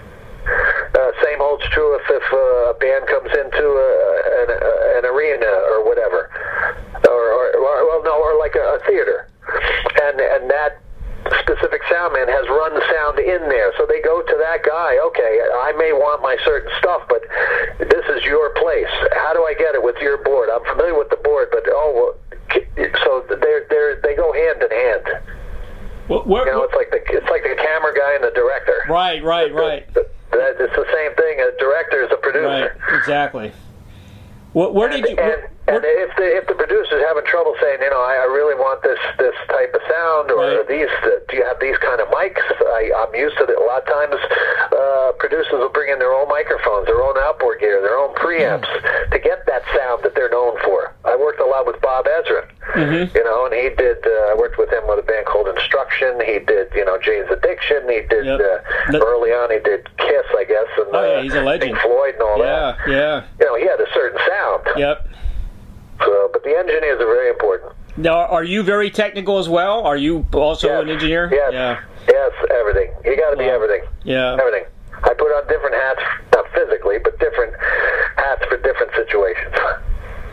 Uh, same holds true if, if uh, a band comes into a, an, uh, an arena or whatever, or, or, or well, no, or like a, a theater, and and that specific sound man has run sound in there, so they go to that guy. Okay, I may want my certain stuff, but this is your place. How do I get it with your board? I'm familiar with the board, but oh, well, so they're they're they go hand in hand.
Wh- Where,
You know, it's like the it's like the camera guy and the director.
right, right, right.
That- It's the same thing. A director is a
Right,
producer.
exactly. Wh- Where did you?
And,
where-
and if the if the producer's having trouble saying, you know, I, I really want this this type of sound, or
Right.
these, uh, do you have these kind of mics? I, I'm used to it. A lot of times, uh, producers will bring in their own microphones, their own outboard gear, their own preamps to get that sound that they're known for. I worked a lot with Bob Ezra,
Mhm.
you know, and he did. Uh, I worked with him with a band called Instruction. He did, you know, Jane's Addiction. He did
Yep.
uh,
That-
early on. He did Kiss, I guess, and
Oh, yeah,
uh,
he's a legend.
Pink Floyd and all
yeah,
that.
yeah,
You know, he had a certain sound.
yep.
So, but the engineers are very important.
Now, are you very technical as well? Are you also
Yes.
an engineer?
Yes.
Yeah.
Yes, everything. You got to be
Wow.
everything.
Yeah.
Everything. I put on different hats, not physically, but different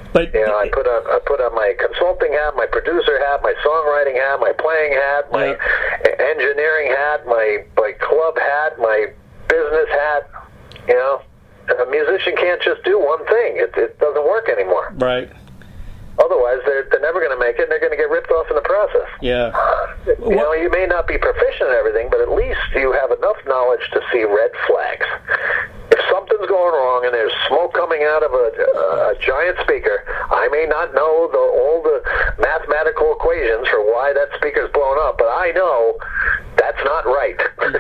But
you know, I put on I put on my consulting hat, my producer hat, my songwriting hat, my playing hat, my yeah. engineering hat, my my club hat, my business hat. You know, a musician can't just do one thing. It it doesn't work anymore.
Right.
Otherwise, they're they're never going to make it, and they're going to get ripped off in the process.
Yeah.
You what? know, you may not be proficient in everything, but at least you have enough knowledge to see red flags. If something's going wrong and there's smoke coming out of a, a, a giant speaker, I may not know the, all the mathematical equations for why that speaker's blown up, but I know that's not right.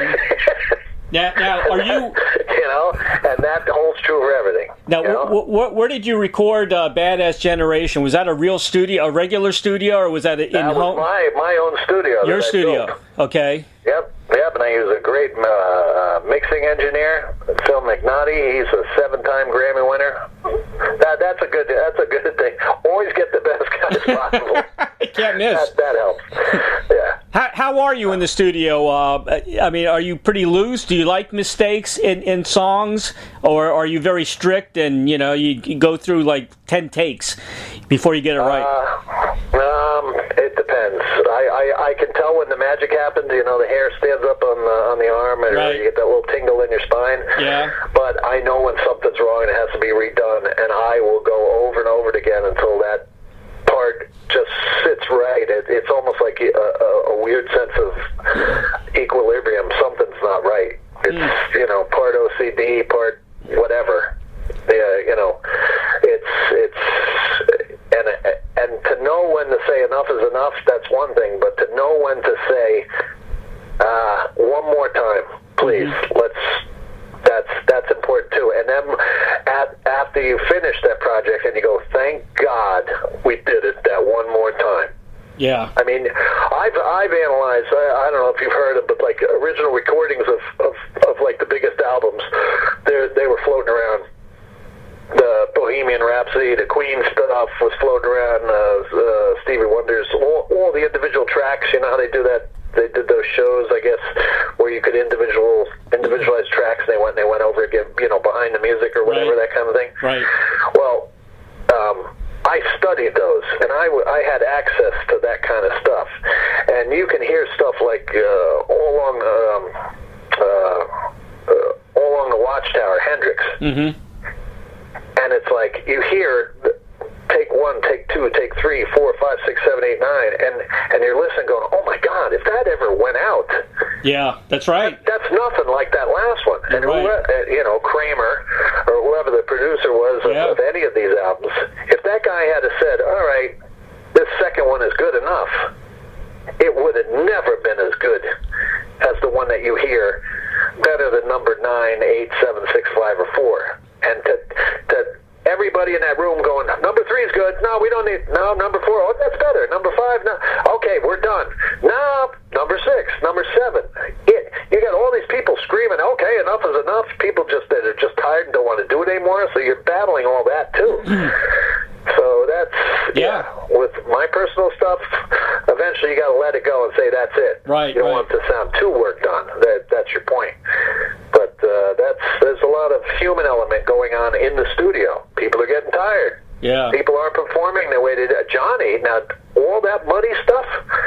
Now, now are you...
you know, and that holds true for everything.
Now,
you know?
wh- wh- where did you record uh, Badass Generation? Was that a real studio, a regular studio, or was that an
that
in-home?
was my, my own studio.
Your studio, okay.
Yep, yep, and I use a great uh, uh, mixing engineer, Phil McNaughty. He's a seven-time Grammy winner. That, that's a good. That's a good thing. Always get the best guys possible.
You can't miss.
That, that helps. Yeah.
How, how are you in the studio? Uh, I mean, are you pretty loose? Do you like mistakes in, in songs, or are you very strict and you know you, you go through like ten takes before you get it right?
Uh, um, it depends. I, I, I can tell when the magic happens. You know, the hair stands up on the on the arm, and
right.
you get that little tingle in your spine.
Yeah.
But I know when something's wrong and it has to be redone, and I will go over and over it again until that part just sits right. It, it's almost like a, a, a weird sense of equilibrium. Something's not right. It's mm. you know part O C D, part whatever. Yeah, you know, it's it's and and to know when to say enough is enough. That's one thing, but to know when to say uh, one more time, please. Mm-hmm. Let's. That's that's important too. And then at, after you finish that project and you go, thank God we did it that one more time.
Yeah.
I mean, I've I've analyzed. I, I don't know if you've heard of, but like original recordings of, of, of like the biggest albums, they they were floating around. The Bohemian Rhapsody, the Queen stuff was floating around. Uh, uh, Stevie Wonder's, all, all the individual tracks. You know how they do that. They did those shows, I guess, where you could individual individualize tracks. And they went, they went over again, you know, behind the music or whatever,
right.
that kind of thing.
Right.
Well, um, I studied those, and I, w- I had access to that kind of stuff. And you can hear stuff like uh, all along, um, uh, uh, all along the Watchtower, Hendrix.
Mm-hmm.
And it's like you hear. Take one, take two, take three, four, five, six, seven, eight, nine, and and you're listening, going, "Oh my God! If that ever went out,
yeah, that's right.
That, that's nothing like that last one."
You're
and
right.
whoever, you know, Kramer or whoever the producer was of,
yeah.
of any of these albums, if that guy had said, "All right, this second one is good enough," it would have never been as good as the one that you hear, better than number nine, eight, seven, six, five, or four, and to to. Everybody in that room going, number three is good. No, we don't need. No, number four. Oh, that's better. Number five. No. Okay, we're done. No, number six. Number seven. It, you got all these people screaming. Okay, enough is enough. People just that are just tired and don't want to do it anymore. So you're battling all that too. So that's
yeah.
yeah. With my personal stuff, eventually you got to let it go and say that's it.
Right.
You don't
right.
want it to sound too worked on. That that's your point. But uh, that's there's a lot of human element going on in the studio. People are getting tired.
Yeah.
People aren't performing the way they did. Johnny, now all that muddy stuff.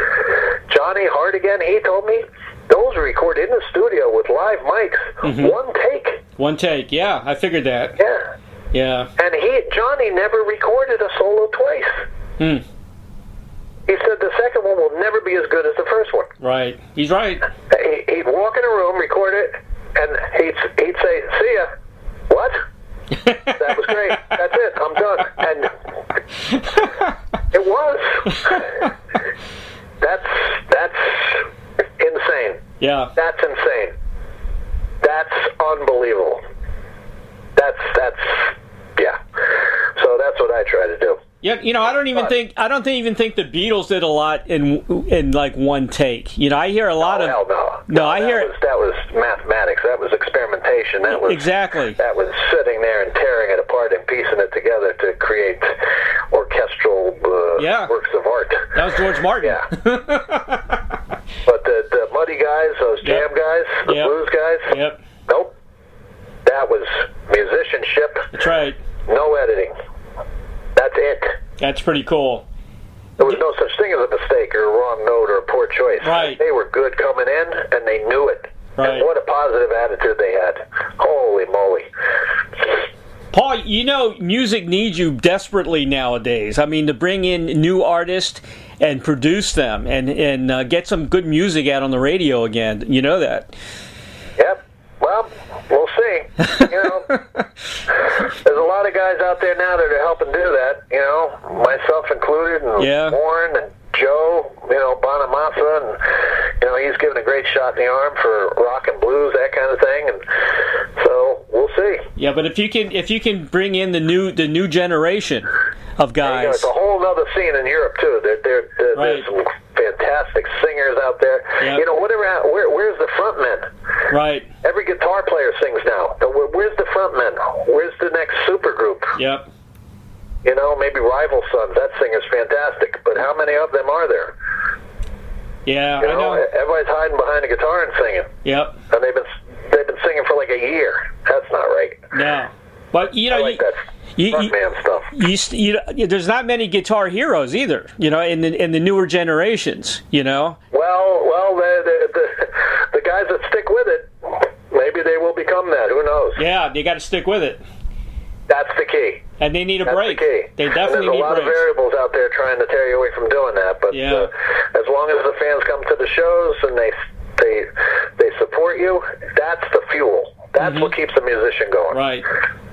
Johnny Hart again. He told me those were recorded in the studio with live mics. Mm-hmm. One take.
One take. Yeah, I figured that.
Yeah.
Yeah.
And he Johnny never recorded a solo twice.
Hmm.
He said the second one will never be as good as the first one.
Right. He's right.
He, he'd walk in a room, record it, and he'd he'd say, "See ya." What? That was great. That's it. I'm done. And it was. That's that's insane.
Yeah.
That's insane. That's unbelievable. That's that's yeah. So that's what I try to do.
Yeah, you know, I don't even think I don't think, even think the Beatles did a lot in in like one take. You know, I hear a lot
oh,
of
hell no.
No,
no
I
that
hear
was, that was mathematics. That was experimentation. That was
exactly.
That was sitting there and tearing it apart and piecing it together to create orchestral uh,
yeah.
works of art.
That was George Martin.
Yeah. But the, the Muddy guys, those jam
yep.
guys, the
yep.
blues guys,
yep.
nope. That was musicianship.
That's right.
No editing. That's that's it.
That's pretty cool.
There was no such thing as a mistake or a wrong note or a poor choice.
Right.
They were good coming in, and they knew it.
Right.
And what a positive attitude they had. Holy moly.
Paul, you know, music needs you desperately nowadays. I mean, to bring in new artists and produce them and, and uh, get some good music out on the radio again. You know that.
Yep. Well, we'll see. You know, there's a lot of guys out there now that are helping do that, you know, myself included, and
yeah.
Warren and Joe, you know, Bonamassa, and, you know, he's given a great shot in the arm for rock and blues, that kind of thing, and so we'll see.
Yeah, but if you can if you can bring in the new the new generation of guys.
You know, it's a whole other scene in Europe, too. There, there, there,
right.
There's some fantastic singers out there.
Yep.
You know, whatever. Where, where's the front men?
Right.
Every guitar player sings now. Where, where's the front men? Where's the next super group?
Yep.
You know, maybe Rival Sons. That singer's fantastic. But how many of them are there?
Yeah,
you know,
I know.
Everybody's hiding behind a guitar and singing.
Yep.
And they've been they've been singing for like a year. That's not right.
No. But, you know,
I like
you,
that
you,
front
you,
man stuff.
You, you, there's not many guitar heroes either, you know, in the, in the newer generations, you know.
Well, well, the, the, the, the guys that stick with it, maybe they will become that. Who knows?
Yeah, you got to stick with it.
That's the key.
And they need a
That's
break.
The key.
They definitely
and there's
need
a lot
breaks.
of variables out there trying to tear you away from doing that. But
yeah.
uh, as long as the fans come to the shows and they they they support you, that's the fuel. That's
mm-hmm.
what keeps the musician going.
Right.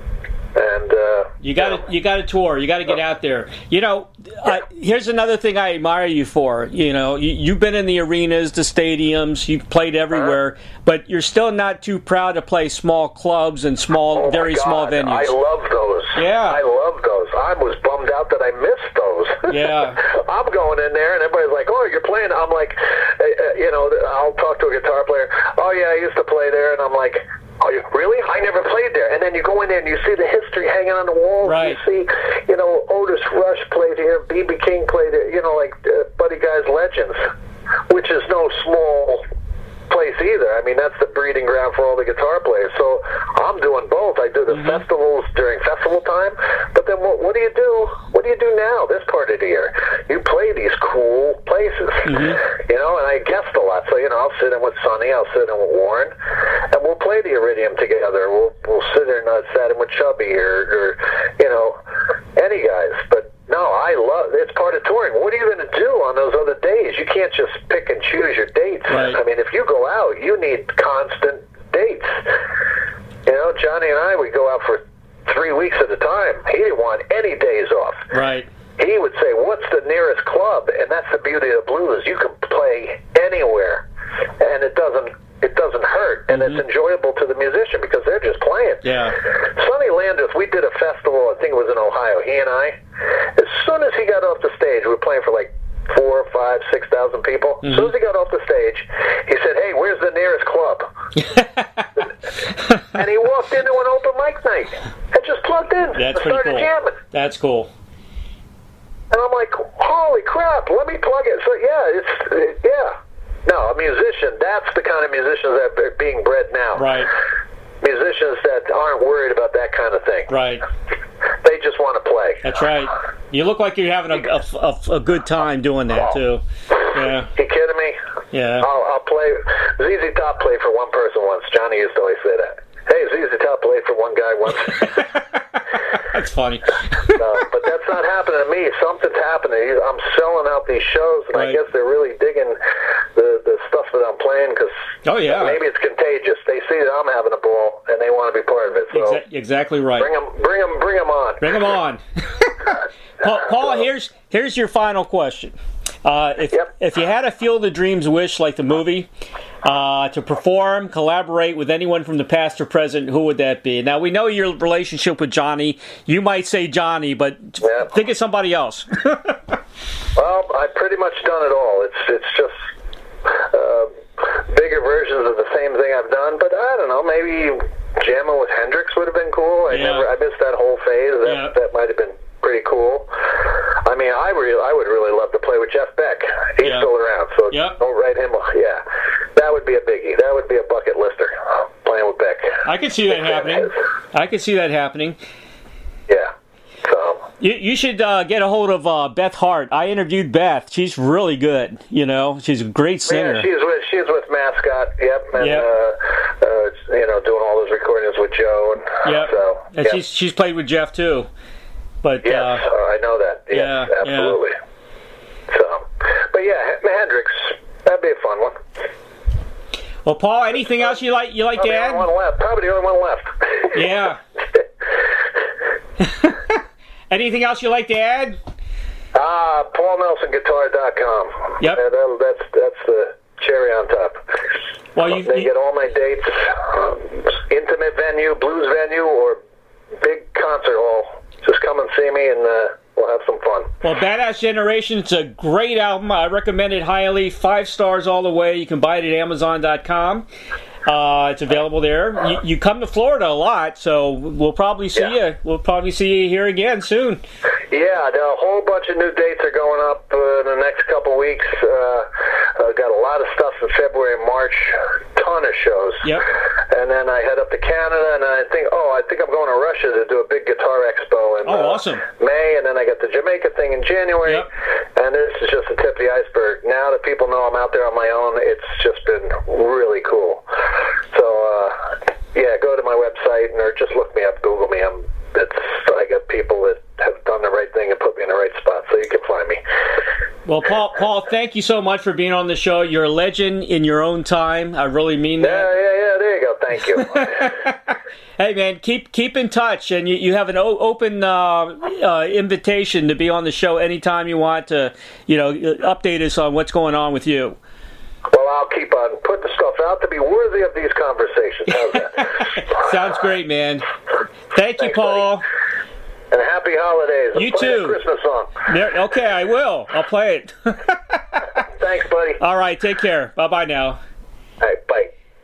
And uh,
you got to you got to tour. You got to get out there. You know, uh, here's another thing I admire you for. You know, you, you've been in the arenas, the stadiums. You've played everywhere, uh-huh. but you're still not too proud to play small clubs and small,
oh
very
my God,
small venues.
I love those.
Yeah,
I love those. I was bummed out that I missed those.
Yeah,
I'm going in there and everybody's like, "Oh, you're playing." I'm like, uh, you know, I'll talk to a guitar player. Oh yeah, I used to play there, and I'm like. Oh, you, really? I never played there. And then you go in there and you see the history hanging on the walls.
Right.
You see, you know, Otis Rush played here, B B King played here, you know, like uh, Buddy Guy's Legends, which is no small place either. I mean, that's the breeding ground for all the guitar players. So I'm doing both. I do the mm-hmm. festivals during festival time, but then what, what do you do? What do you do now, this part of the year? You play these cool places, mm-hmm. you know, and I guest a lot. So, you know, I'll sit in with Sonny, I'll sit in with Warren, and we'll play the Iridium together. We'll, we'll sit in uh, sat in with Chubby or, or, you know, any guys. But no, I love it's part of touring. What are you going to do on those other days? You can't just pick and choose your dates.
Right.
I mean, if you go out, you need constant dates. You know, Johnny and I, we go out for three weeks at a time. He didn't want any days off.
Right.
He would say, "What's the nearest club?" And that's the beauty of the blues. You can play anywhere, and it doesn't. It doesn't hurt, and mm-hmm. it's enjoyable to the musician because they're just playing.
Yeah.
Sonny Landis, we did a festival, I think it was in Ohio, he and I. As soon as he got off the stage, we were playing for like four, five, six thousand people. Mm-hmm. As soon as he got off the stage, he said, "Hey, where's the nearest club?" And he walked into an open mic night and just plugged in
That's
and
pretty
started
cool.
jamming.
That's cool.
And I'm like, holy crap, let me plug it. So, yeah, it's, it, yeah. No, a musician, that's the kind of musicians that are being bred now.
Right.
Musicians that aren't worried about that kind of thing.
Right.
They just want to play.
That's right. You look like you're having a, a, a, a good time doing that, too. Yeah.
You kidding me?
Yeah.
I'll, I'll play. Z Z Top played for one person once. Johnny used to always say that. Hey, Z Z Top played for one guy once.
That's funny.
uh, but that's not happening to me. Something's happening. I'm selling out these shows, and
right.
I guess they're really digging the, the stuff that I'm playing because
oh, yeah.
maybe it's contagious. They see that I'm having a ball, and they want to be part of it. So
Exa- exactly right.
Bring them, bring them, bring them on.
Bring them on. Paul, Paul so, here's here's your final question. Uh, if
yep.
if you had a Field of Dreams wish like the movie, uh, to perform, collaborate with anyone from the past or present, who would that be? Now, we know your relationship with Johnny. You might say Johnny, but
yep.
think of somebody else.
Well, I've pretty much done it all. It's it's just uh, bigger versions of the same thing I've done, but I don't know, maybe jamming with Hendrix would have been cool. I
yeah.
never, I missed that whole phase. That,
yeah.
that might have been pretty cool. I mean, I really, I would really love to play with Jeff Beck. He's
yeah.
still around, so
yep.
don't write him off. Yeah, that would be a biggie. That would be a bucket lister, playing with Beck.
I could see that happening. I could see that happening.
Yeah. So,
You, you should uh, get a hold of uh, Beth Hart. I interviewed Beth. She's really good. You know, she's a great singer.
Yeah, she's with she's with Mascot. Yep. And,
yep.
Uh, uh, you know, doing all those recordings with Joe. And
yep.
So,
and
yep.
she's she's played with Jeff too. But
yes,
uh,
I know that. Yes,
yeah,
absolutely. Yeah. So, but yeah, Hendrix, that'd be a fun one.
Well, Paul, anything else you like you like
Probably
to add?
The only one left. Probably the only one left.
Yeah. Anything else you like to add?
Ah, Paul Nelson Guitar dot com.
Yep.
Uh, that, that's that's the cherry on top.
Well, you,
they
you,
get all my dates, um, intimate venue, blues venue, or big concert hall. Just come and see me, and uh, we'll have some fun.
Well, Badass Generation, it's a great album. I recommend it highly. Five stars all the way. You can buy it at Amazon dot com. Uh, it's available there. You, you come to Florida a lot, so we'll probably see
yeah.
you. We'll probably see you here again soon.
Yeah, a whole bunch of new dates are going up uh, in the next couple weeks. Uh, uh, got a lot of stuff in February and March. Ton of shows.
Yep.
And then I head up to Canada, and I think, oh, I think I'm going to Russia to do a big guitar expo in
oh,
uh,
awesome.
May, and then I got the Jamaica thing in January.
Yep.
And this is just the tip of the iceberg. Now that people know I'm out there on my own, it's just been really cool. So, uh, yeah, go to my website or just look me up, Google me. I'm, it's, I got people that have done the right thing and put me in the right spot, so you can find me.
Well, Paul, Paul, thank you so much for being on the show. You're a legend in your own time. I really mean that.
Yeah, yeah, yeah. There you go. Thank you.
Hey, man, keep keep in touch, and you, you have an o- open uh, uh, invitation to be on the show anytime you want to, you know, update us on what's going on with you.
Well, I'll keep on putting the stuff out to be worthy of these conversations. How's that?
Sounds great, man. Thank
Thanks,
you, Paul.
buddy. And happy holidays.
You
play
too.
A Christmas song.
There, okay, I will. I'll play it.
Thanks, buddy.
All right, take care. Bye-bye now.
All right, bye.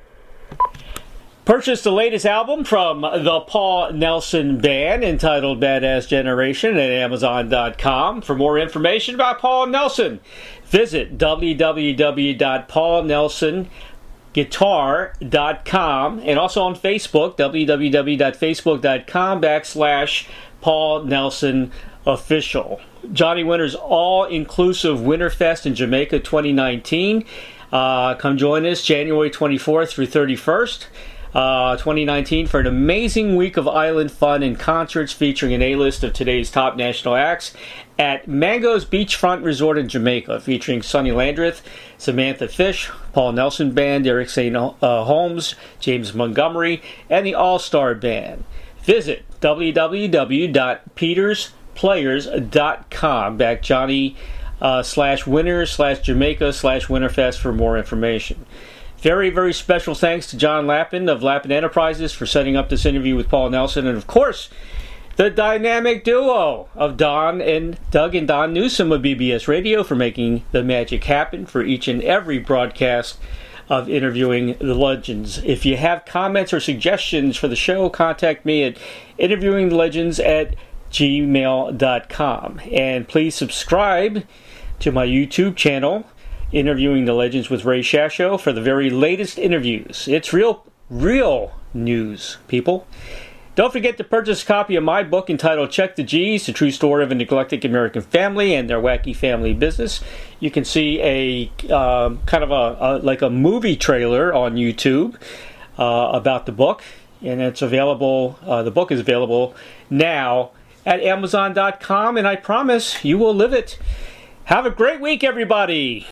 Purchase the latest album from the Paul Nelson Band entitled Badass Generation at Amazon dot com. For more information about Paul Nelson, visit w w w dot paul nelson guitar dot com and also on Facebook, w w w dot facebook dot com backslash Paul Nelson Official. Johnny Winter's all-inclusive Winterfest in Jamaica twenty nineteen. Uh, come join us January twenty-fourth through thirty-first. Uh, twenty nineteen for an amazing week of island fun and concerts featuring an A-list of today's top national acts at Mango's Beachfront Resort in Jamaica, featuring Sonny Landreth, Samantha Fish, Paul Nelson Band, Eric Saint Uh, Holmes, James Montgomery, and the All-Star Band. Visit w w w dot peters players dot com back Johnny uh, slash Winter slash Jamaica slash Winterfest for more information. Very, very special thanks to John Lappin of Lappin Enterprises for setting up this interview with Paul Nelson, and of course, the dynamic duo of Don and Doug and Don Newsom of B B S Radio for making the magic happen for each and every broadcast of Interviewing the Legends. If you have comments or suggestions for the show, contact me at interviewing the legends at gmail dot com. And please subscribe to my YouTube channel, Interviewing the Legends with Ray Shasho, for the very latest interviews. It's real, real news, people. Don't forget to purchase a copy of my book entitled Check the G's, The True Story of a Neglected American Family and Their Wacky Family Business. You can see a um, kind of a, a like a movie trailer on YouTube uh, about the book, and it's available. Uh, the book is available now at Amazon dot com, and I promise you will live it. Have a great week, everybody.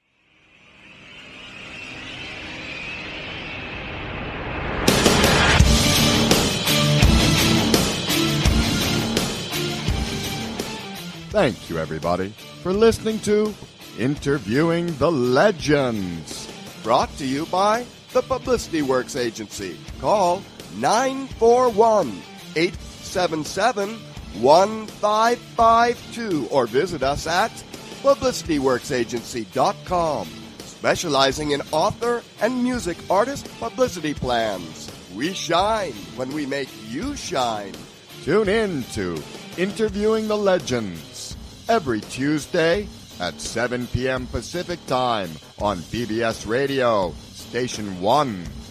Thank you, everybody, for listening to Interviewing the Legends. Brought to you by the Publicity Works Agency. Call nine four one, eight seven seven, one five five two or visit us at publicity works agency dot com, specializing in author and music artist publicity plans. We shine when we make you shine. Tune in to Interviewing the Legends every Tuesday at seven p.m. Pacific Time on B B S Radio, Station one.